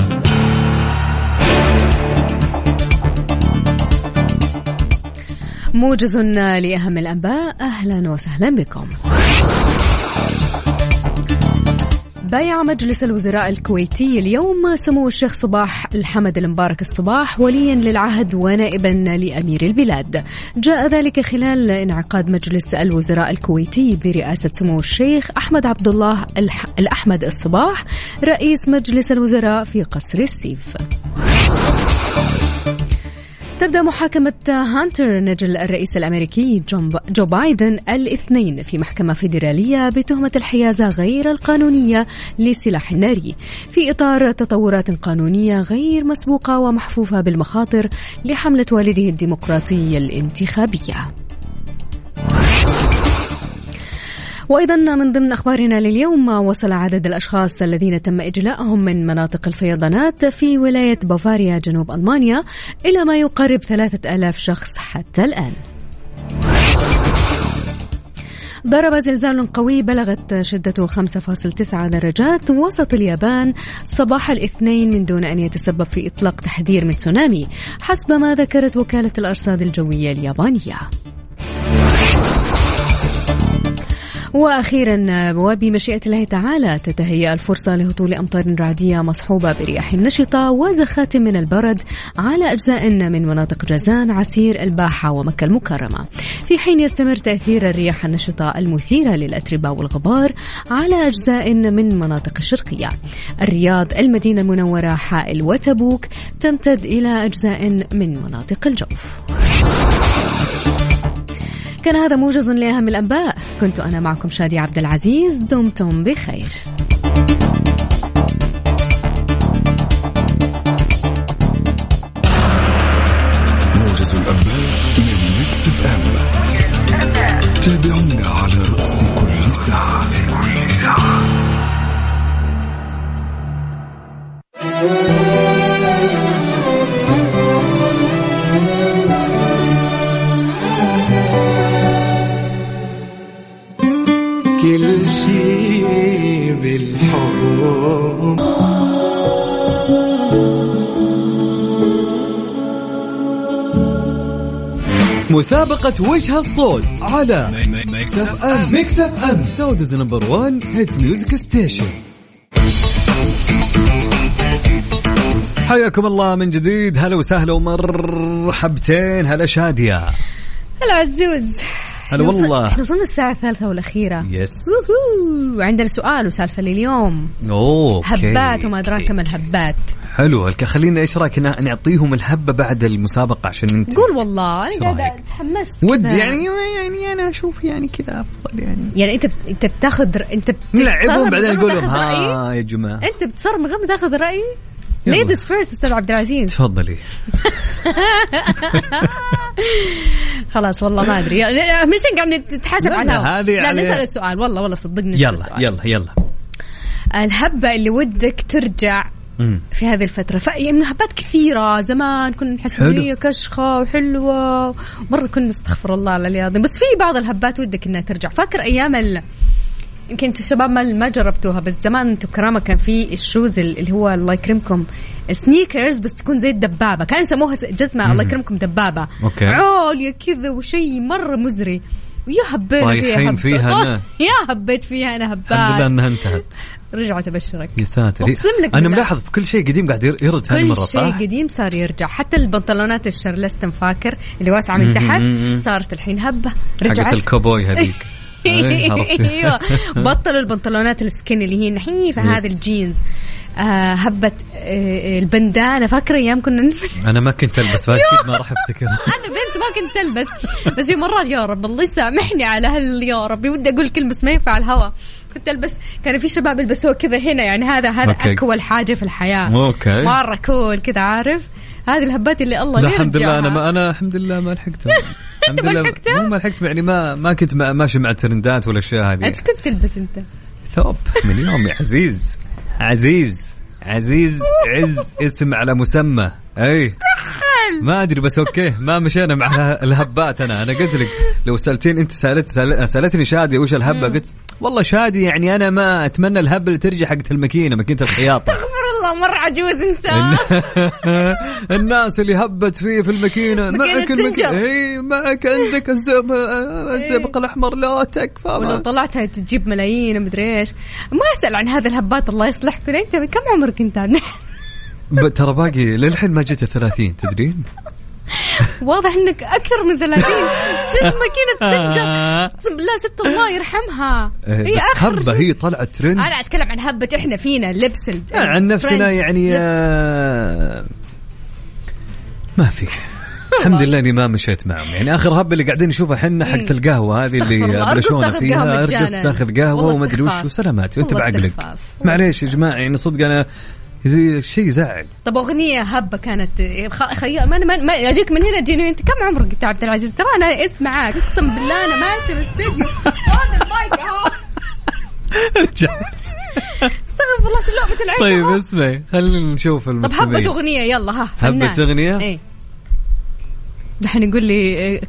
موجز لأهم الأنباء، أهلا وسهلا بكم. بايع مجلس الوزراء الكويتي اليوم سمو الشيخ صباح الحمد المبارك الصباح وليا للعهد ونائبا لأمير البلاد. جاء ذلك خلال انعقاد مجلس الوزراء الكويتي برئاسة سمو الشيخ أحمد عبد الله الأحمد الصباح رئيس مجلس الوزراء في قصر السيف. تبدأ محاكمة هانتر نجل الرئيس الأمريكي جو بايدن الاثنين في محكمة فيدرالية بتهمة الحيازة غير القانونية للسلاح الناري في إطار تطورات قانونية غير مسبوقة ومحفوفة بالمخاطر لحملة والده الديمقراطية الانتخابية. وأيضا من ضمن أخبارنا لليوم، وصل عدد الأشخاص الذين تم إجلائهم من مناطق الفيضانات في ولاية بافاريا جنوب ألمانيا إلى ما يقارب ثلاثة آلاف شخص حتى الآن. ضرب زلزال قوي بلغت شدته خمسة فاصلة تسعة درجات وسط اليابان صباح الاثنين من دون أن يتسبب في إطلاق تحذير من تسونامي حسب ما ذكرت وكالة الأرصاد الجوية اليابانية. وأخيرا وبمشيئة الله تعالى تتهيأ الفرصة لهطول أمطار رعدية مصحوبة برياح نشطة وزخات من البرد على أجزاء من مناطق جازان، عسير، الباحة ومكة المكرمة، في حين يستمر تأثير الرياح النشطة المثيرة للأتربة والغبار على أجزاء من مناطق الشرقية. الرياض، المدينة المنورة، حائل وتبوك تمتد إلى أجزاء من مناطق الجوف. كان هذا موجز لأهم الأنباء، كنت أنا معكم شادية عبد العزيز، دمتم بخير. موجز الأنباء من ميكس اف ام. تابعونا على رأس كل ساعة. كل شيء بالحب. مسابقة وجه الصوت على ميكس اف ام. ميكس اف ام سعوديز نمبر وان هيت ميوزك ستيشن. حياكم الله من جديد، هلا وسهلا ومرحبتين. هلا شادية. هلا عزوز. هلا والله. احنا وصلنا الساعة الثالثة والأخيرة. يس. وعندنا سؤال وسالفة لليوم. اوه. هبات وما أدراك ما الهبات. حلو. هلك خلينا ايش رايك نعطيهم الهبة بعد المسابقة عشان انت قول والله انا قاعدة تحمست ود يعني يعني انا اشوف يعني كذا افضل يعني يعني انت انت بتاخذ انت نلعبهم بعدين نقول لهم ها يا جماعة انت بتصر من غير ما تاخذ رأي. ليديز فيرست استاذ عبد العزيز. تفضلي. خلاص والله ما ادري من شين قاعد نتحاسب على الهواء. لا يعني نسأل السؤال. والله والله صدقني. يلا السؤال. يلا يلا الهبة اللي ودك ترجع مم. في هذه الفترة. فمن هبات كثيرة زمان كنا نحس إنها كشخة وحلوة مرة كنا نستغفر الله على العظيم، بس في بعض الهبات ودك إنها ترجع. فاكر أيام ال يمكن انتوا شباب ما ما جربتوها، بس زمان انتوا كرامة كان في الشوز اللي هو الله يكرمكم سنيكرز بس تكون زي الدبابة، كانوا يسموها جزمة الله يكرمكم دبابة. أوكي. عالية كذا وشيء مرة مزري ويا هبيت فيها, فيها أنا. يا هبيت فيها أنا هبات. الحمد لله أنها انتهت. رجعت أبشرك يا ساتر. أنا ملاحظ في كل شيء قديم قاعد يرد هذه المرة. كل شيء قديم صار يرجع، حتى البنطلونات الشارلستن فاكر اللي واسعة من تحت صارت الحين هبة رجعت. حقت الكوبوي هذيك. ايوه بطلوا البنطلونات السكين اللي هي نحيفة هذا الجينز. آه هبت آه البندانة. فاكرة أيام كنا نلبس. أنا ما كنت ألبس فأكيد ما راح أفتكر. أنا بنت ما كنت ألبس بس في مرات يا رب الله يسامحني على هال يا ربي ودي أقول كلمة بس ما ينفع الهوا. كنت ألبس كان في شباب يلبسوه كذا هنا يعني هذا هذا أكول حاجة في الحياة. أوكي. مرة كول كذا عارف هذه الهبات اللي الله يرجعها. الحمد لله أنا ما أنا الحمد لله ما لحقتها. الحمد لله مو ما لحقت يعني ما ما كنت ماشي مع الترندات ولا الأشياء هذه. إيش كنت تلبس أنت؟ ثوب من يوم يا عزيز عزيز عزيز عز اسم على مسمى. أي ما أدري بس أوكي ما مشينا مع الهبات. أنا أنا قلت لك لو سألتين أنت سألت سألتني شادي وش الهبة قلت والله شادي يعني أنا ما أتمنى الهبة اللي ترجع حقت الماكينة ماكينة الخياطة. والله مرة عجوز أنت. الناس اللي هبت فيه في الماكينة معك الماكينة هي معك عندك الزب الزبق الأحمر لا تكفى. ولو طلعتها تجيب ملايين مدري إيش. ما أسأل عن هذه الهبات الله يصلحك. أنت كم عمرك أنت؟ ترى باقي للحين ما جيت الثلاثين تدرين. واضح انك اكثر من ثلاثين. شد ماكينة سنجر اقسم بالله ست الله يرحمها. هي اخر هبة هي طلعت ترند. انا اتكلم عن هبة احنا فينا اللبس عن نفسنا يعني آه ما في. الحمد لله اني ما مشيت معهم يعني. اخر هبة اللي قاعدين نشوفها حنا حقت القهوة هذه اللي ابلشونا فيها ارقص تاخذ قهوة وما ادري وش وسلامات وانت بعقلك. معليش يا جماعة يعني صدق انا زي شيء يزعل. طب أغنية هبة كانت خيال ما أنا ما أجيك من هنا تجيني أنت كم عمرك أنت عبد العزيز؟ ترى أنا اسمعك أقسم بالله أنا ماشي بالاستديو هذا المايك أهو. رجع استغفر الله شو لعبة العين. طيب اسمعي خلينا نشوف المستمعين. طب هبة أغنية يلا ها. هبة أغنية. إيه. دحين يقول لي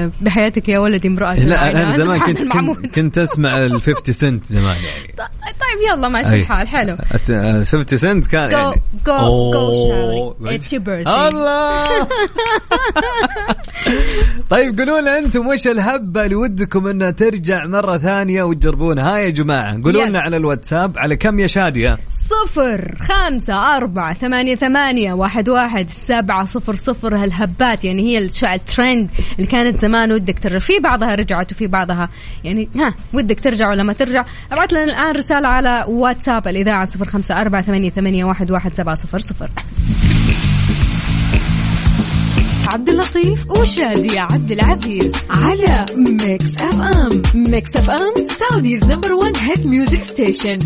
بحياتك يا ولدي امرأة. لا أنا زمان كنت كنت, كنت أسمع الفيفتي سنت زمان يعني. طيب يلا ماشي الحال حلو. شفت سنت كان جو يعني جو جو شاري اتس يور بيرثداي. الله. طيب قولوا لنا انتم وش الهبه اللي ودكم انها ترجع مره ثانيه وتجربونها؟ هاي يا جماعه قولوا لنا على الواتساب. على كم يا شاديه؟ صفر خمسة أربعة ثمانية ثمانية واحد واحد سبعة صفر صفر. هالهبات يعني هي الترند اللي كانت زمان ودك ترجع، في بعضها رجعت وفي بعضها يعني ها ودك ترجع ولا ما ترجع. ابعت لنا الآن رسالة على واتساب الإذاعة صفر خمسة أربعة ثمانية ثمانية واحد واحد سبعة صفر صفر. عبد اللطيف وشادي عبد العزيز على ميكس اف ام. ميكس اف ام سعوديز نمبر ون هيت ميوزك ستيشن.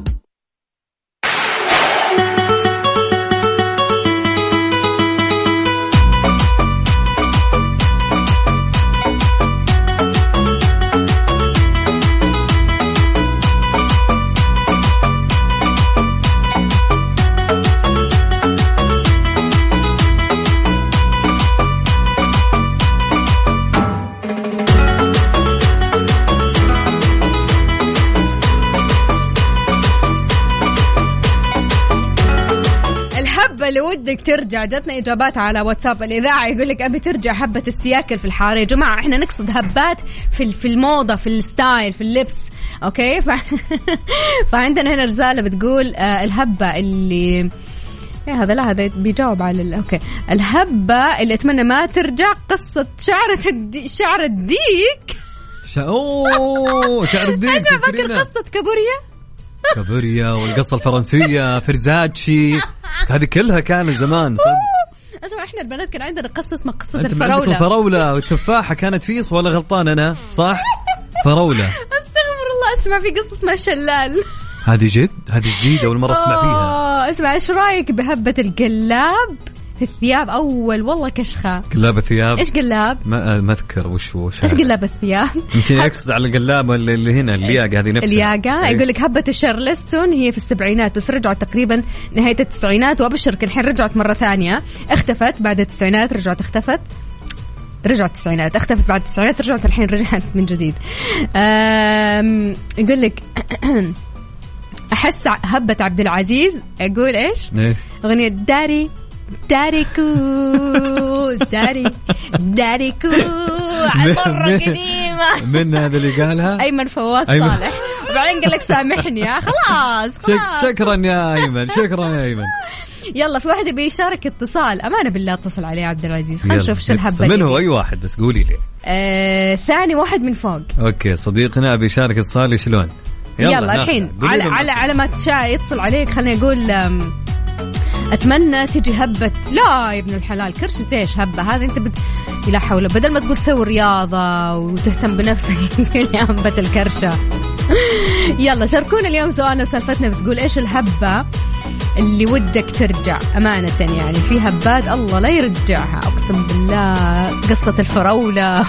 اللي ودك ترجع. جاتنا إجابات على واتساب الإذاعة يقول لك أبي ترجع هبة السياكل في الحارة. يا جماعة إحنا نقصد هبات في في الموضة، في الستايل، في اللبس. أوكي ف... فعندنا هنا رسالة بتقول آه الهبة اللي إيه هذا لا هذا بيجاوب على ال... أوكي الهبة اللي أتمنى ما ترجع قصة شعرة الدي... شعر الديك ش... أوه شعر الديك. أنا فاكر قصة كابوريا كابوريا والقصة الفرنسية فرزاتشي هذه كلها كانت زمان صدق. اسمع احنا البنات كان عندنا قصة اسمها قصة الفراولة. الفراولة والتفاحة كانت فيص ولا غلطان أنا صح؟ فراولة. استغفر الله. اسمع في قصة اسمها شلال. هذه جد هذه جديدة أول مرة أسمع فيها. اسمع ايش رأيك بهبة القلاب في الثياب؟ أول والله كشخة. قلاب الثياب إيش قلاب؟ ما ما أذكر وش هو. إيش قلاب الثياب؟ يمكن يقصد على القلاب اللي هنا الياقة هذه نفسها. الياقة. أيه؟ يقول لك هبة الشارلستون هي في السبعينات بس رجعت تقريبا نهاية التسعينات، وأبشرك الحين رجعت مرة ثانية. اختفت بعد التسعينات رجعت اختفت رجعت التسعينات اختفت بعد التسعينات رجعت الحين رجعت من جديد. يقول لك أحس هبة عبد العزيز. أقول إيش؟ أغنية داري داري كو داري داري كو مرة قديمة. من هذا اللي قالها؟ أيمن فواز صالح. وبعدين قال لك سامحني يا خلاص خلاص. شكرا يا أيمن شكرا يا أيمن. يلا في واحد بيشارك اتصال أمانة بالله اتصل عليه عبد العزيز. خلينا نشوف شو الهبة. من هو أي واحد بس قولي لي. آه ثاني واحد من فوق. أوكي صديقنا بيشارك اتصال شلون؟ يلا, يلا الحين على على على ما تشاء يتصل عليك. خلينا نقول أتمنى تجي هبة. لا يا ابن الحلال كرشة إيش هبة هذا أنت بد... لا حول. بدل ما تقول تسوي رياضة وتهتم بنفسك يا هبة الكرشة. يلا شاركونا اليوم سؤالنا سالفتنا بتقول إيش الهبة اللي ودك ترجع أمانة. يعني في هبات الله لا يرجعها أقسم بالله. قصة الفراولة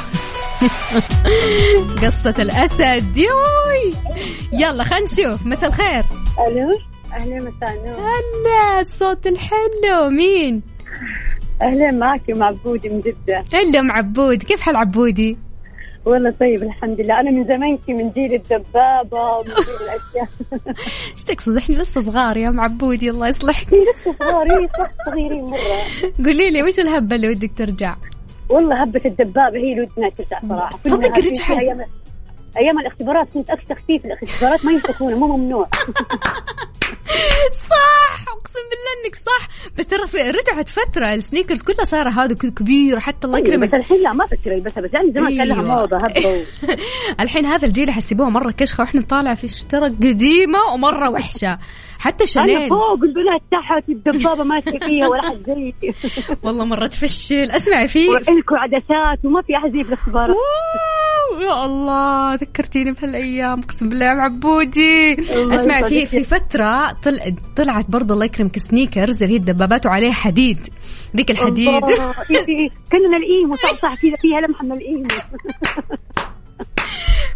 قصة الأسد يوي. يلا خلينا نشوف. مساء الخير. ألو أهلا مساء النور. هلا الصوت الحلو. مين؟ أهلا معك ام عبودي من جدة. هلا ام عبود كيف حال عبودي؟ والله طيب الحمد لله. أنا من زمانك من جيل الدبابة ومن جيل الأشياء. إيش تقصد إحنا لسه صغار يا ام عبودي الله يصلحك. لسه صغارين صح صغيرين مرة. قولي لي وش الهبة اللي ودك ترجع؟ والله هبة الدبابة هي اللي ودنا ترجع صراحة. صدق رجعت أيام أيام الاختبارات كنت أكثر فيه في الاختبارات ما يفتحونه مو ممنوع. صح أقسم بالله إنك صح. بس ترى رجعت فترة السنيكرز كلها صار هذا كبير حتى الله يكرمك. بس الحين لا ما فكر بس بس يعني زمان كان لها موضة هبة. الحين هذا الجيل حسبوها مرة كشخة وإحنا نطالع في اشترى قديمة ومرة وحشة. حتى شانيل أنا فوق البنات تحت الدبابة ماشية فيها ولا حد زي. والله مرة تفشل. أسمع فيه وإلكوا عدسات وما في أحد زي في الاختبارات. يا الله ذكرتيني بهالأيام أقسم بالله يا عبودي. أسمع في في فترة طلع طلعت برضه الله يكرمك سنيكرز اللي هي الدبابات وعليه حديد. ذيك الحديد كلنا الإيمو صح صح كذا فيها لمحة من الإيمو.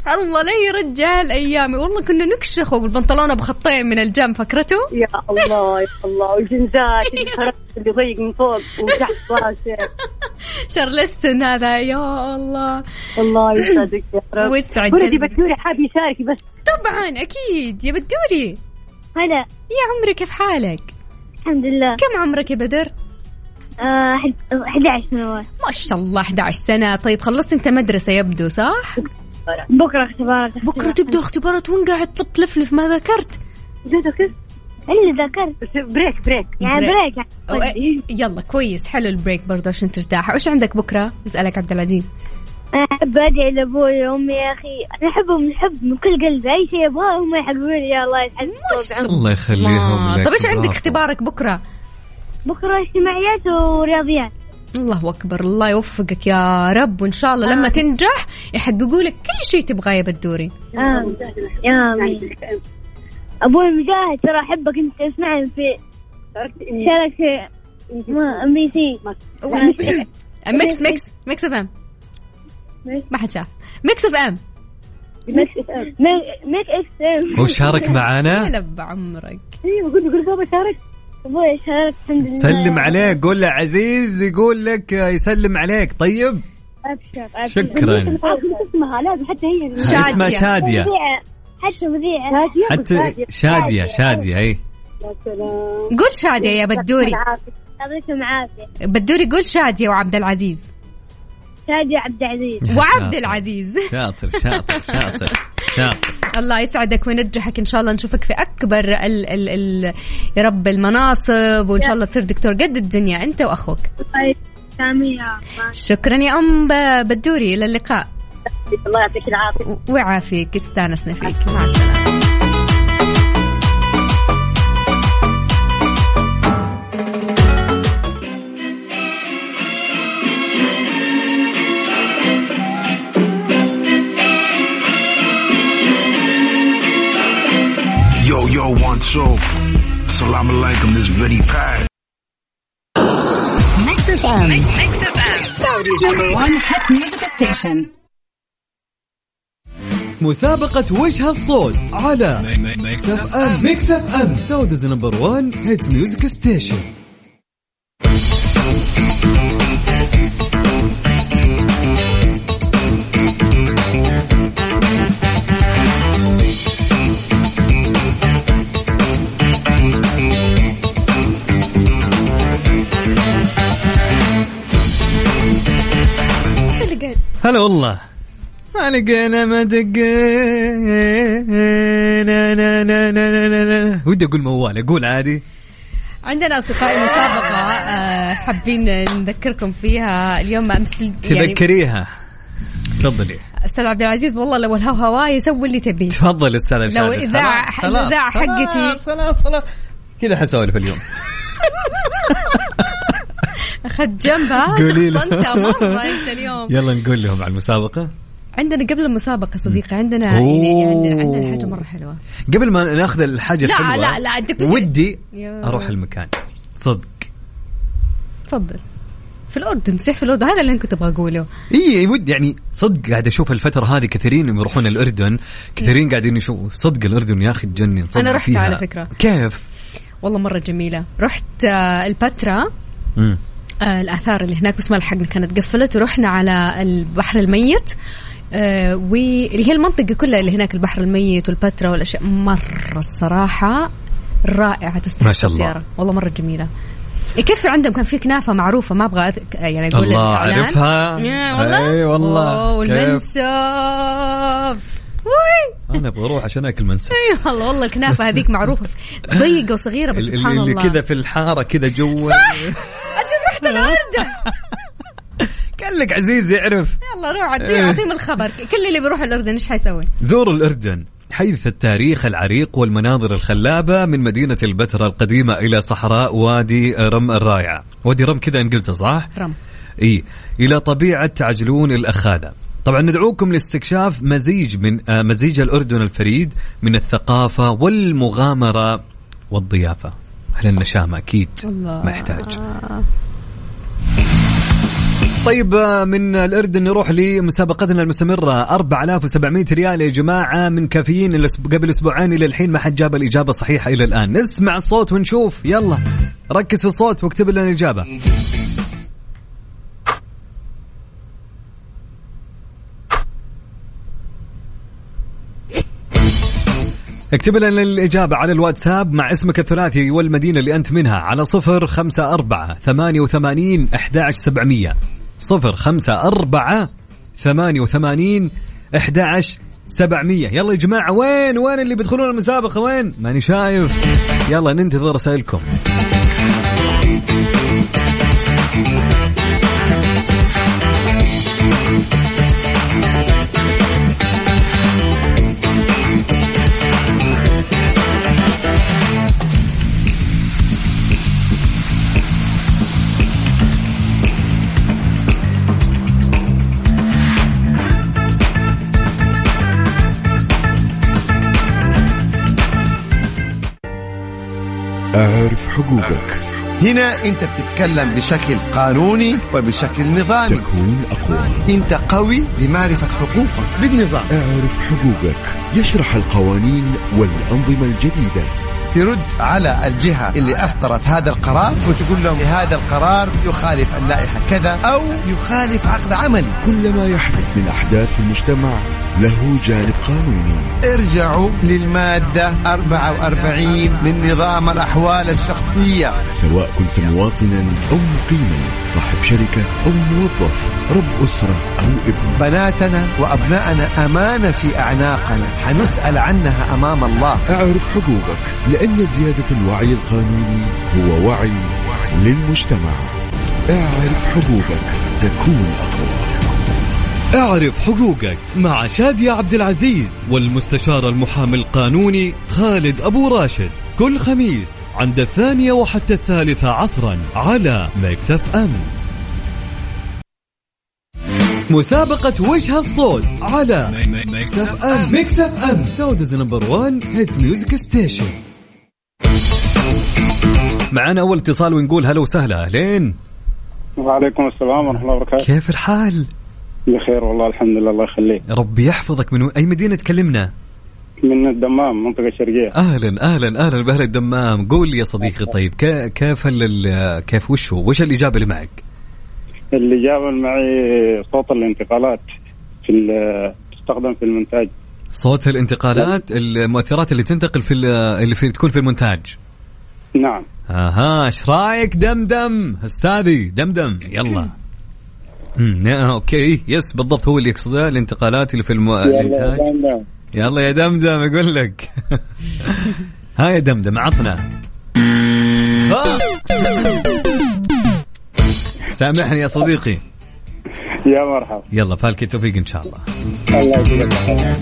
الله لا يرجع الأيام. والله كنا نكشخه بالبنطلون بخطين من الجنب فكرته. يا الله يا الله والجنزات اللي ضيق من فوق وتحت راسه شارلستون هذا يا الله. الله يسعدك يا رب. ويسعد ولدي بدوري حاب يشاركي بس. طبعا أكيد يا بدوري. هلا يا عمري كيف حالك؟ الحمد لله. كم عمرك يا بدر؟ آه أحد عشر سنوات. ما شاء الله أحد عشر سنة. طيب خلصت أنت مدرسة يبدو صح؟ بكرة اختبارات. بكرة تبدو اختبارات وين قاعد تلفلف ما ذكرت؟ ذكرت اللي ذكرت بريك بريك يعني بريك, بريك. يلا كويس حلو البريك برضه عشان ترتاح. وش عندك بكرة؟ اسألك عبد العزيز. أنا أحب أدعي لأبوي وأمي يا أخي. أنا أحبهم الحب من كل قلبي. أي شيء يبغاه هم يحبون يا الله يسعدك. الله يخليهم لك. طيب إيش عندك اختبارك بكرة؟ بكرة اجتماعيات ورياضيات. الله أكبر. الله يوفقك يا رب وإن شاء الله لما آه. تنجح يحققوا لك كل شيء تبغاه يا بدوري. آه. يا أمي. أبوي مجاهد ترى أحبك أنت اسمعني في شارك في ام بي سي ميكس ميكس ميكس اف ام. ما حد شاف ميكس اف ام. ميكس اف ام ميكس اف ام. وشارك معانا. هلا بعمرك. ايوه قول قول بابا شارك. ابوي شارك الحمد لله. سلم عليك قول له عزيز يقول لك يسلم عليك. طيب ابشر شكرا. اسمها لازم حتى هي اسمها شادية. حتى مذيعة حتى شادية شادية اي. قول شادية يا بدوري. يعطيكم عافية. بدوري قول شادية وعبد العزيز. شادية عبد العزيز وعبد العزيز. شاطر شاطر شاطر شاطر. الله يسعدك وينجحك إن شاء الله. نشوفك في أكبر ال ال ال يا رب المناصب وإن شاء الله تصير دكتور قد الدنيا أنت وأخوك. شكرا يا أم بدوري. إلى اللقاء. الله يعطيك العافية ويعافيك. استانسنا فيك. مع السلامة. Yo, yo, one, two. Salam alaikum, this very pack. Mix F M. Mix F M. Saudi's number one hit music station. مسابقة وش هالصوت على ميكس اف ام. ميكس اف ام سعوديز نمبر وان هيت ميوزك ستيشن. هلا والله. ما لقينا ما دقينا. ودي أقول موال أقول عادي. عندنا أصدقائي مسابقة حابين نذكركم فيها اليوم أمس. تذكريها تفضلي أستاذ عبد العزيز. والله لو الهوا يسوي اللي تبيه. تفضل أستاذ. لو إذاعة الإذاعة حقتي خلاص خلاص كذا حسولف اليوم. أخذ جنبها شخصنت مرة أنت اليوم. يلا نقول لهم على المسابقة. عندنا قبل المسابقة صديقي عندنا يعني عندنا, عندنا حاجة مرة حلوة. قبل ما ناخذ الحاجة لا الحلوة لا لا لا ودي أروح المكان صدق. تفضل. في الأردن صح في الأردن هذا اللي كنت أبغى أقوله. إيه ودي يعني صدق قاعد أشوف الفترة هذه كثيرين يروحون الأردن كثيرين قاعدين يشوفوا صدق الأردن يا أخي تجنن. أنا رحت فيها. على فكرة كيف والله مرة جميلة. رحت البتراء. امم آه الآثار اللي هناك بس ما لحقنا كانت قفلت. ورحنا على البحر الميت آه واللي هي المنطقة كلها اللي هناك البحر الميت والبتراء والأشياء مرة الصراحة رائعة تستحق الزيارة. والله مرة جميلة. كيف عندهم كان في كنافة معروفة ما أبغى يعني أقول الله عارفها. أي والله والمنسف. أنا بروح عشان أكل منسف. أي والله والله الكنافة هذيك معروفة ضيقة وصغيرة بس سبحان الله اللي كذا في الحارة كذا جوا. صح أجل رحت الأردن. قال لك عزيز يعرف. يلا روح عطيه عطيهم الخبر. كل اللي بيروح الأردن إيش حيسوي؟ زوروا الأردن حيث التاريخ العريق والمناظر الخلابة من مدينة البتراء القديمة إلى صحراء وادي رم الرائعة. وادي رم كذا انقلته صح؟ رم. إيه إلى طبيعة عجلون الأخادة. طبعا ندعوكم لاستكشاف مزيج من مزيج الأردن الفريد من الثقافة والمغامرة والضيافة. هل النشامة أكيد ما يحتاج. طيب من الأردن نروح لمسابقتنا المستمرة. أربعة آلاف وسبعمائة ريال يا جماعة من كافيين قبل أسبوعين إلى الحين ما حد جاب الإجابة الصحيحة إلى الآن. نسمع الصوت ونشوف. يلا ركز في الصوت واكتب لنا الإجابة. اكتب لنا الإجابة على الواتساب مع اسمك الثلاثي والمدينة اللي أنت منها على صفر خمسة أربعة ثمانية وثمانين أحد عشر سبعمية. صفر خمسة أربعة ثمانية وثمانين أحد عشر سبعمية. يلا يا جماعة وين وين اللي بيدخلون المسابقة؟ وين؟ ماني شايف. يلا ننتظر رسائلكم. أعرف حقوقك. هنا أنت بتتكلم بشكل قانوني وبشكل نظامي. تكون أقوى. أنت قوي بمعرفة حقوقك بالنظام. أعرف حقوقك يشرح القوانين والأنظمة الجديدة. ترد على الجهة اللي أصدرت هذا القرار وتقول لهم هذا القرار يخالف اللائحة كذا أو يخالف عقد عملي. كل ما يحدث من أحداث في المجتمع له جانب قانوني. ارجعوا للمادة أربعة وأربعين من نظام الأحوال الشخصية. سواء كنت مواطنا أو مقيما، صاحب شركة أو موظف، رب أسرة أو ابن. بناتنا وأبنائنا أمانة في أعناقنا، حنسأل عنها أمام الله. أعرف حقوقك، لأن زيادة الوعي القانوني هو وعي للمجتمع. اعرف حقوقك تكون أقوى. اعرف حقوقك مع شادية عبد العزيز والمستشار المحامي القانوني خالد أبو راشد، كل خميس عند الثانية وحتى الثالثة عصرا على ميكس اف ام. مسابقة وش هالصوت على ميكس اف ام. ميكس اف ام سعوديز نمبر وان هيت ميوزك ستيشن. معنا أول اتصال ونقول هلا وسهلا. أهلين. وعليكم السلام ورحمة الله وبركاته. كيف الحال؟ بخير والله الحمد لله. الله يخليك. ربي يحفظك. من أي مدينة تكلمنا؟ من الدمام، منطقة الشرقية. أهلا أهلا أهلا بأهل الدمام. قول لي يا صديقي، طيب كيف كيف وش هو وش الإجابة اللي معك؟ الإجابة اللي معي صوت الانتقالات في تستخدم في المونتاج. صوت الانتقالات، المؤثرات اللي تنتقل في اللي في تكون في المونتاج. نعم. اها ايش رايك دمدم استاذي دمدم؟ يلا. امم اوكي يس بالضبط هو اللي يقصده الانتقالات اللي في الم... الانتاج. يلا يا دمدم اقول لك. ها يا دمدم عطنا. سامحني يا صديقي. يا مرحبا. يلا فالك التوفيق ان شاء الله. الله يجزاك.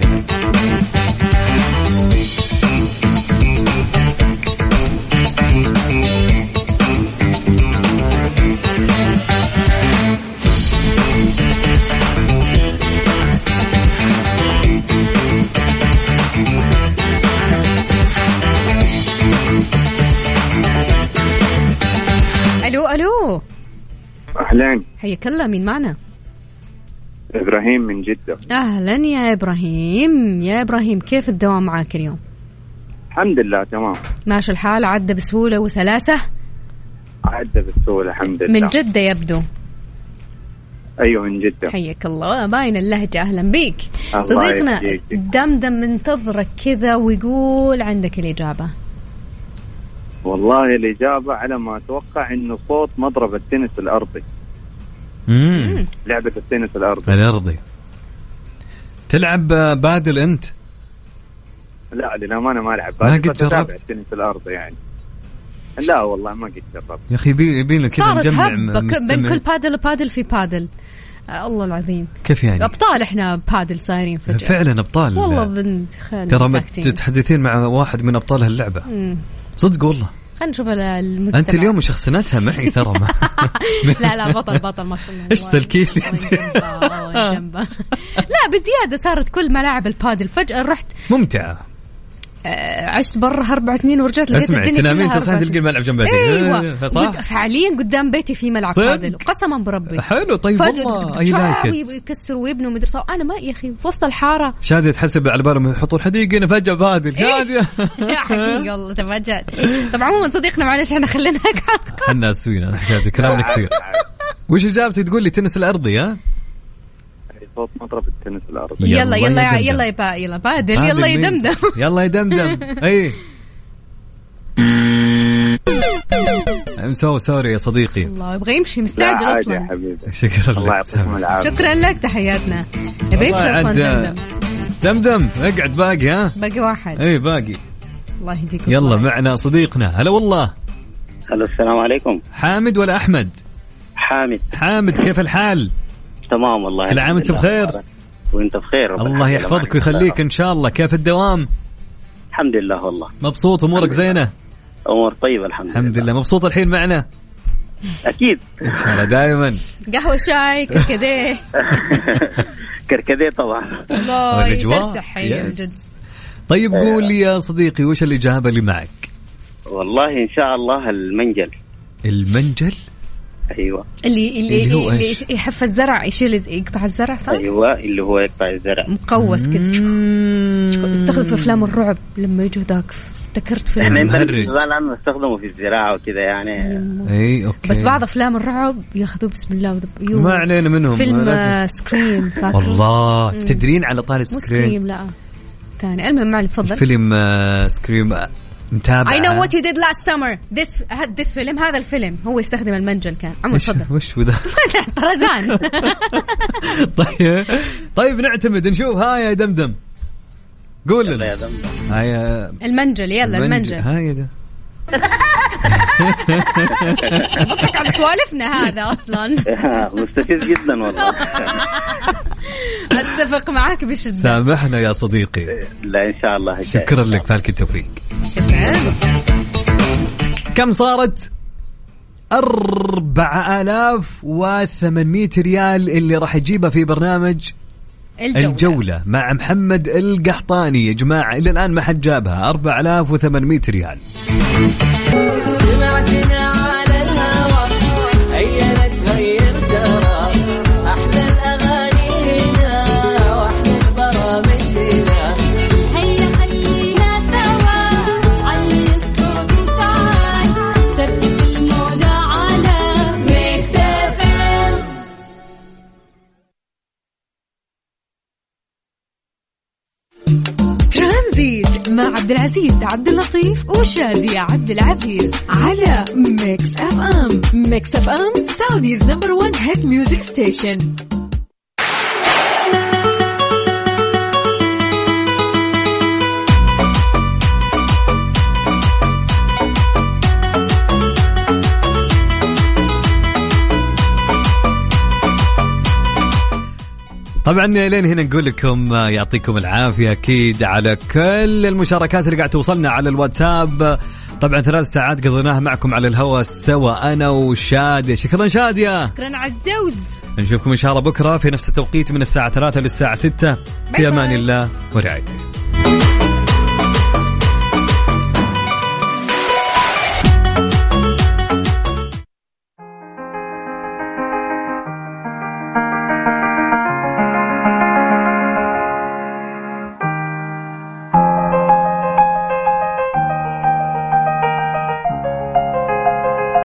الو الو. اهلا. حياك الله. مين معنا؟ ابراهيم من جدة. اهلا يا ابراهيم. يا ابراهيم كيف الدوام معاك اليوم؟ الحمد لله تمام ماشي الحال. عدى بسهولة وسلاسة؟ عدى بسهولة الحمد لله. من جدة يبدو. ايوه من جدة. حياك الله. باين اللهجة. اهلا بيك صديقنا. دمدم منتظرك كذا ويقول عندك الإجابة. والله الإجابة على ما أتوقع إنه صوت مضرب التنس الأرضي. امم لعبة التنس الأرضي. الأرضي. تلعب بادل أنت؟ لا للأمانة ما ألعب بادل. ما قد جربت التنس الأرضي يعني؟ لا والله ما قد جربت يا أخي. يبين كذا نجمع بين كل بادل وبادل في بادل. آه الله العظيم. كيف يعني؟ أبطال إحنا بادل صايرين فجأة. فعلا أبطال والله بنت خالد. ترى تتحدثين مع واحد من أبطال هاللعبة. مم. صدق والله. خلينا نشوف المستمع. أنت اليوم شخصنتها معي ترى. ما لا لا بطل بطل ما شاء الله. إيش سلكيلي جنبه. لا بزيادة صارت كل ملاعب البادل فجأة رحت ممتعة. عشت برا أربع سنين ورجعت لقيت الدنيا كلها. تنامين تصحين تلقي الملعب جنب بيتك. ايوه صح. فعليا قدام بيتي في ملعب بادل قسما بربي. حلو. طيب والله اي لايك يكسروا ويبنوا مدري. انا ما يا اخي في وسط الحاره. شاديه تحسب على بالهم يحطوا الحديقه هنا فجاه بادل. شاديه يا حقيقه والله تفاجأت. طبعا عموما صديقنا معلش احنا خليناك احنا اسوينا. انا شاديه كلامنا كثير. وش اجابتي؟ تقول لي تنس الارضي. ها صوت مضرب التنس الارضي. يلا يلا يلا يلا يلا بادل. يلا يدمدم. يلا يدمدم. اي مسوي سوري يا صديقي. الله يبغى يمشي مستعجل اصلا. شكرا لك. شكرا لك تحياتنا. يبي يمشي اصلا. دمدم دمدم اقعد باقي. ها باقي واحد. اي باقي. الله يهديك. يلا معنا صديقنا. هلا والله. هلا السلام عليكم. حامد ولا احمد؟ حامد. حامد كيف الحال؟ تمام والله. كل عام وانت بخير. وانت بخير. الله يحفظك ويخليك ان شاء الله. كيف الدوام؟ الحمد لله والله. مبسوط؟ امورك زينه؟ امور طيبه الحمد لله. الحمد لله. مبسوط الحين معنا؟ اكيد ان شاء الله دائما. قهوه شاي كركديه. كركديه طبعا. الله يسرسح جد. طيب قول لي يا صديقي وش الاجابه اللي معك؟ والله ان شاء الله المنجل. المنجل؟ ايوه. اللي اللي اللي, اللي يحف الزرع يشيل يقطع الزرع صح؟ ايوه اللي هو يقطع الزرع. مقوس كده. استخدم في افلام الرعب لما يجوا ذاك. افتكرت فيلم احنا الان نستخدمه في الزراعه وكذا يعني. اي اوكي. بس بعض افلام الرعب ياخذوه بسم الله وذب. ما علينا منهم. فيلم سكريم فاكر؟ والله تدرين على طاري سكريم. سكريم لا ثاني. المهم معلي تفضل. فيلم سكريم متابع. I know what you did last summer. this this فيلم هذا الفيلم هو يستخدم المنجل كان. عمو تفضل. وش وذا؟ طرزان. طيب طيب نعتمد نشوف. هاي يا دمدم قول لنا. يا دمدم. هاي المنجل. يلا المنجل. هاي ده. بضحك على سوالفنا هذا أصلا. مستفز جدا والله. أتفق معك بشدة. سامحنا يا صديقي. لا إن شاء الله. شكرا لك فالك التوفيق. شكرا. كم صارت؟ أربعة آلاف وثمانمائة ريال اللي راح يجيبها في برنامج الجولة. الجولة مع محمد القحطاني. يا جماعة إلى الآن ما حد جابها. أربعة آلاف وثمانمائة ريال. سمعتنا على الهوى هيا نتغير ترى. أحلى الأغاني هنا وأحلى البرامج هنا. هيا خلينا سوا علي الصوت وتعال ثبت الموجة على ميكس اف ام. ترانزيت مع عبد العزيز عبد اللطيف وشادية عبد العزيز على ميكس اف ام. ميكس اف ام سعوديز نمبر ون هيت ميوزك ستيشن. طبعا لين هنا نقول لكم يعطيكم العافية أكيد على كل المشاركات اللي قاعد توصلنا على الواتساب. طبعا ثلاث ساعات قضيناها معكم على الهواء سوا أنا وشادية. شكرا شادية. شكرا عزوز. نشوفكم إن شاء الله بكرة في نفس التوقيت من الساعة ثلاثة للساعة ستة. في أمان الله ورعايته.